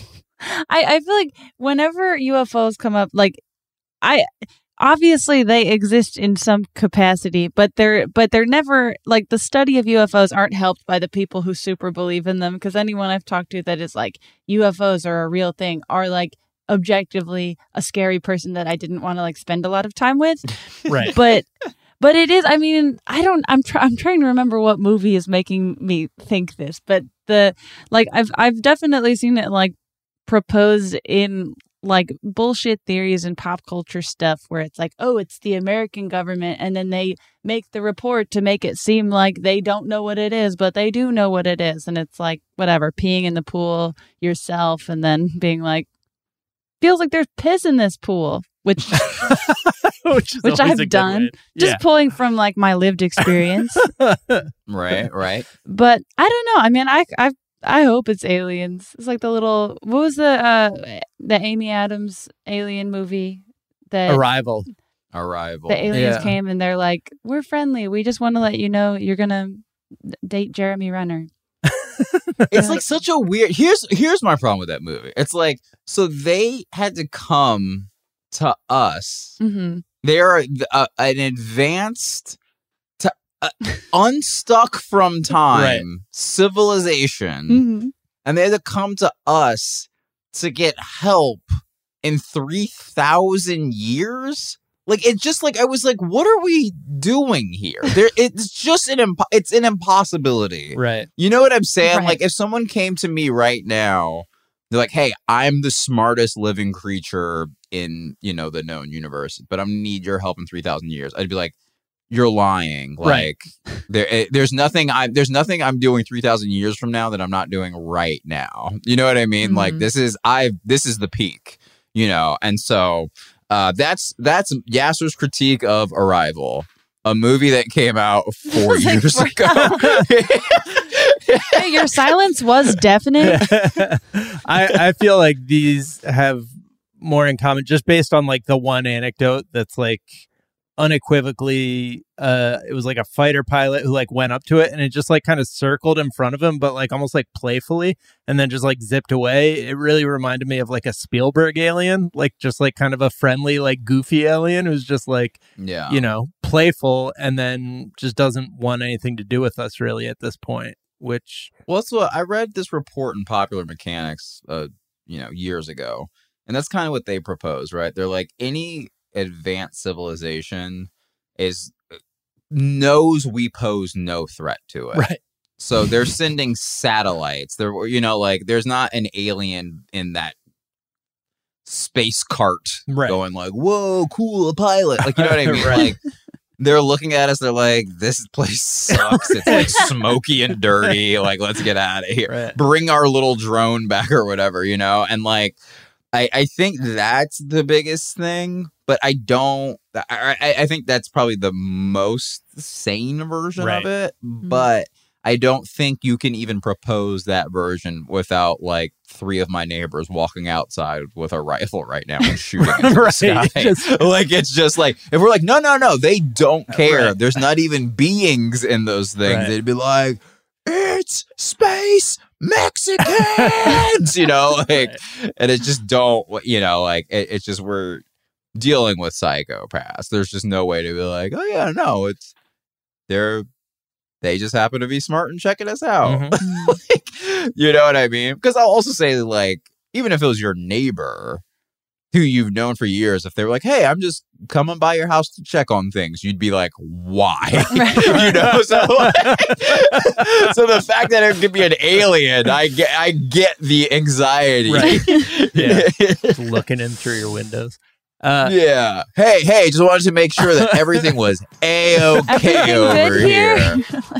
I, I feel like whenever U F Os come up, like, I, obviously they exist in some capacity, but they're, but they're never, like, the study of U F Os aren't helped by the people who super believe in them, because anyone I've talked to that is like, U F Os are a real thing, are like, objectively a scary person that I didn't want to like spend a lot of time with. Right. But but it is, I mean, I don't I'm try, I'm trying to remember what movie is making me think this, but the like I've I've definitely seen it like proposed in like bullshit theories and pop culture stuff where it's like, oh, it's the American government, and then they make the report to make it seem like they don't know what it is, but they do know what it is. And it's like, whatever, peeing in the pool yourself and then being like, feels like there's piss in this pool, which which, is which always a I've good done, way. just Yeah. pulling from like my lived experience. Right, right. But I don't know. I mean, I I I hope it's aliens. It's like the little, what was the uh the Amy Adams alien movie that Arrival. Arrival. the aliens Yeah. came and they're like, we're friendly. We just want to let you know you're gonna date Jeremy Renner. It's like such a weird. Here's here's my problem with that movie. It's like, so they had to come to us. Mm-hmm. They're uh, an advanced, to, uh, unstuck from time Right. civilization, Mm-hmm. and they had to come to us to get help in three thousand years. Like, it's just like, I was like, what are we doing here? There, it's just an impo- it's an impossibility. Right. You know what I'm saying? Right. Like, if someone came to me right now, they're like, hey, I'm the smartest living creature in, you know, the known universe, but I'm gonna need your help in three thousand years. I'd be like, you're lying. Right. Like there, it, there's nothing I there's nothing I'm doing three thousand years from now that I'm not doing right now. You know what I mean? Mm-hmm. Like this is I this is the peak. You know, and so uh, that's that's Yasser's critique of Arrival, a movie that came out four years ago. Hey, your silence was definite. I, I feel like these have more in common just based on like the one anecdote that's like unequivocally uh it was like a fighter pilot who like went up to it and it just like kind of circled in front of him, but like almost like playfully, and then just like zipped away. It really reminded me of like a Spielberg alien, like just like kind of a friendly like goofy alien who's just like, yeah, you know, playful, and then just doesn't want anything to do with us really at this point. Which well, that's what I read this report in Popular Mechanics uh you know years ago, and that's kind of what they propose, right? They're like, any advanced civilization is knows we pose no threat to it, right? So they're sending satellites. There, you know, like there's not an alien in that space cart right. going like, "Whoa, cool, a pilot!" Like, you know what I mean? Right. Like they're looking at us. They're like, "This place sucks. It's like smoky and dirty. Like, let's get out of here. Right. Bring our little drone back or whatever." You know, and like. I, I think that's the biggest thing, but I don't. I, I, I think that's probably the most sane version right. of it, Mm-hmm. but I don't think you can even propose that version without like three of my neighbors walking outside with a rifle right now and shooting into right. the sky. Just, like it's just like if we're like, no, no, no, they don't care. Right. There's not even beings in those things. Right. They'd be like, it's space Mexicans, you know, like, right. and it just don't, you know, like it, it's just we're dealing with psychopaths. There's just no way to be like, oh yeah, no, it's they're they just happen to be smart and checking us out. Mm-hmm. Like, you know what I mean? Because I'll also say, like, even if it was your neighbor who you've known for years, if they were like, hey, I'm just coming by your house to check on things, you'd be like, why? You know? So, like, so the fact that it could be an alien, I get, I get the anxiety. Right. Yeah. Just looking in through your windows. Uh, yeah. Hey, hey, just wanted to make sure that everything was A-okay over here.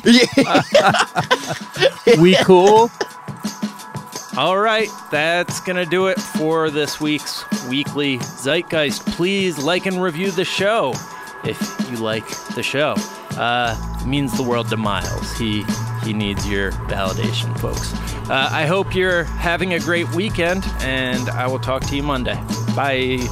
here. We cool? All right, that's going to do it for this week's Weekly Zeitgeist. Please like and review the show if you like the show. Uh, it means the world to Miles. He he needs your validation, folks. Uh, I hope you're having a great weekend, and I will talk to you Monday. Bye.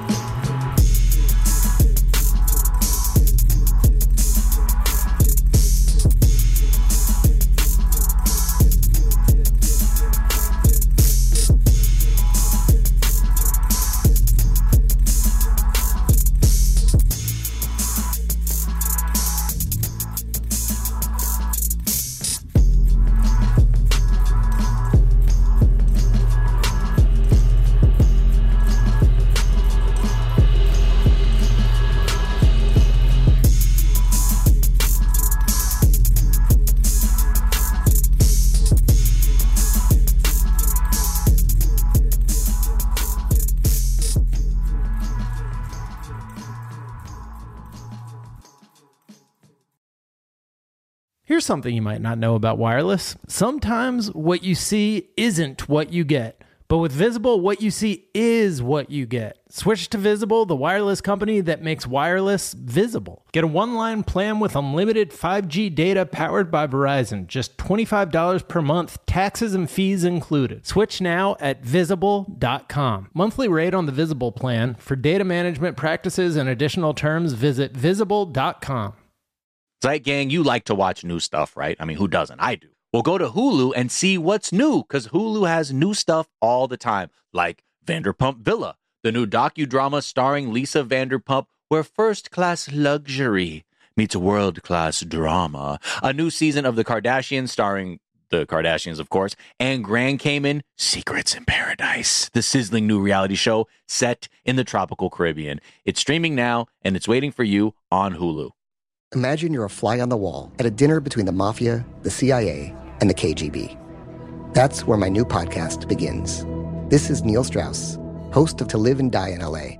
Here's something you might not know about wireless. Sometimes what you see isn't what you get. But with Visible, what you see is what you get. Switch to Visible, the wireless company that makes wireless visible. Get a one-line plan with unlimited five G data powered by Verizon. Just twenty-five dollars per month, taxes and fees included. Switch now at visible dot com. Monthly rate on the Visible plan. For data management practices and additional terms, visit visible dot com. Zeit Gang, you like to watch new stuff, right? I mean, who doesn't? I do. Well, go to Hulu and see what's new, because Hulu has new stuff all the time, like Vanderpump Villa, the new docudrama starring Lisa Vanderpump, where first-class luxury meets world-class drama. A new season of The Kardashians starring the Kardashians, of course, and Grand Cayman, Secrets in Paradise, the sizzling new reality show set in the tropical Caribbean. It's streaming now, and it's waiting for you on Hulu. Imagine you're a fly on the wall at a dinner between the mafia, the C I A, and the K G B. That's where my new podcast begins. This is Neil Strauss, host of To Live and Die in L A.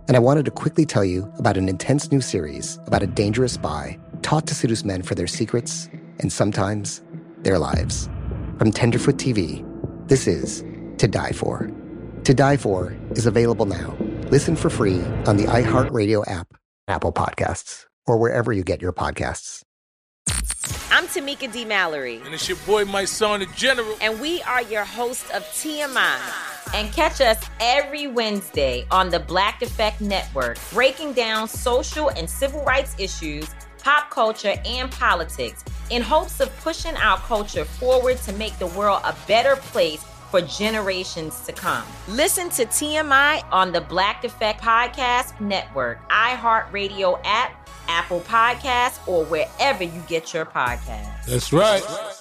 And I wanted to quickly tell you about an intense new series about a dangerous spy taught to seduce men for their secrets and sometimes their lives. From Tenderfoot T V, this is To Die For. To Die For is available now. Listen for free on the iHeartRadio app, Apple Podcasts, or wherever you get your podcasts. I'm Tamika D. Mallory. And it's your boy, my son, the General. And we are your hosts of T M I. And catch us every Wednesday on the Black Effect Network, breaking down social and civil rights issues, pop culture, and politics in hopes of pushing our culture forward to make the world a better place for generations to come. Listen to T M I on the Black Effect Podcast Network, iHeartRadio app, Apple Podcasts, or wherever you get your podcasts. That's right.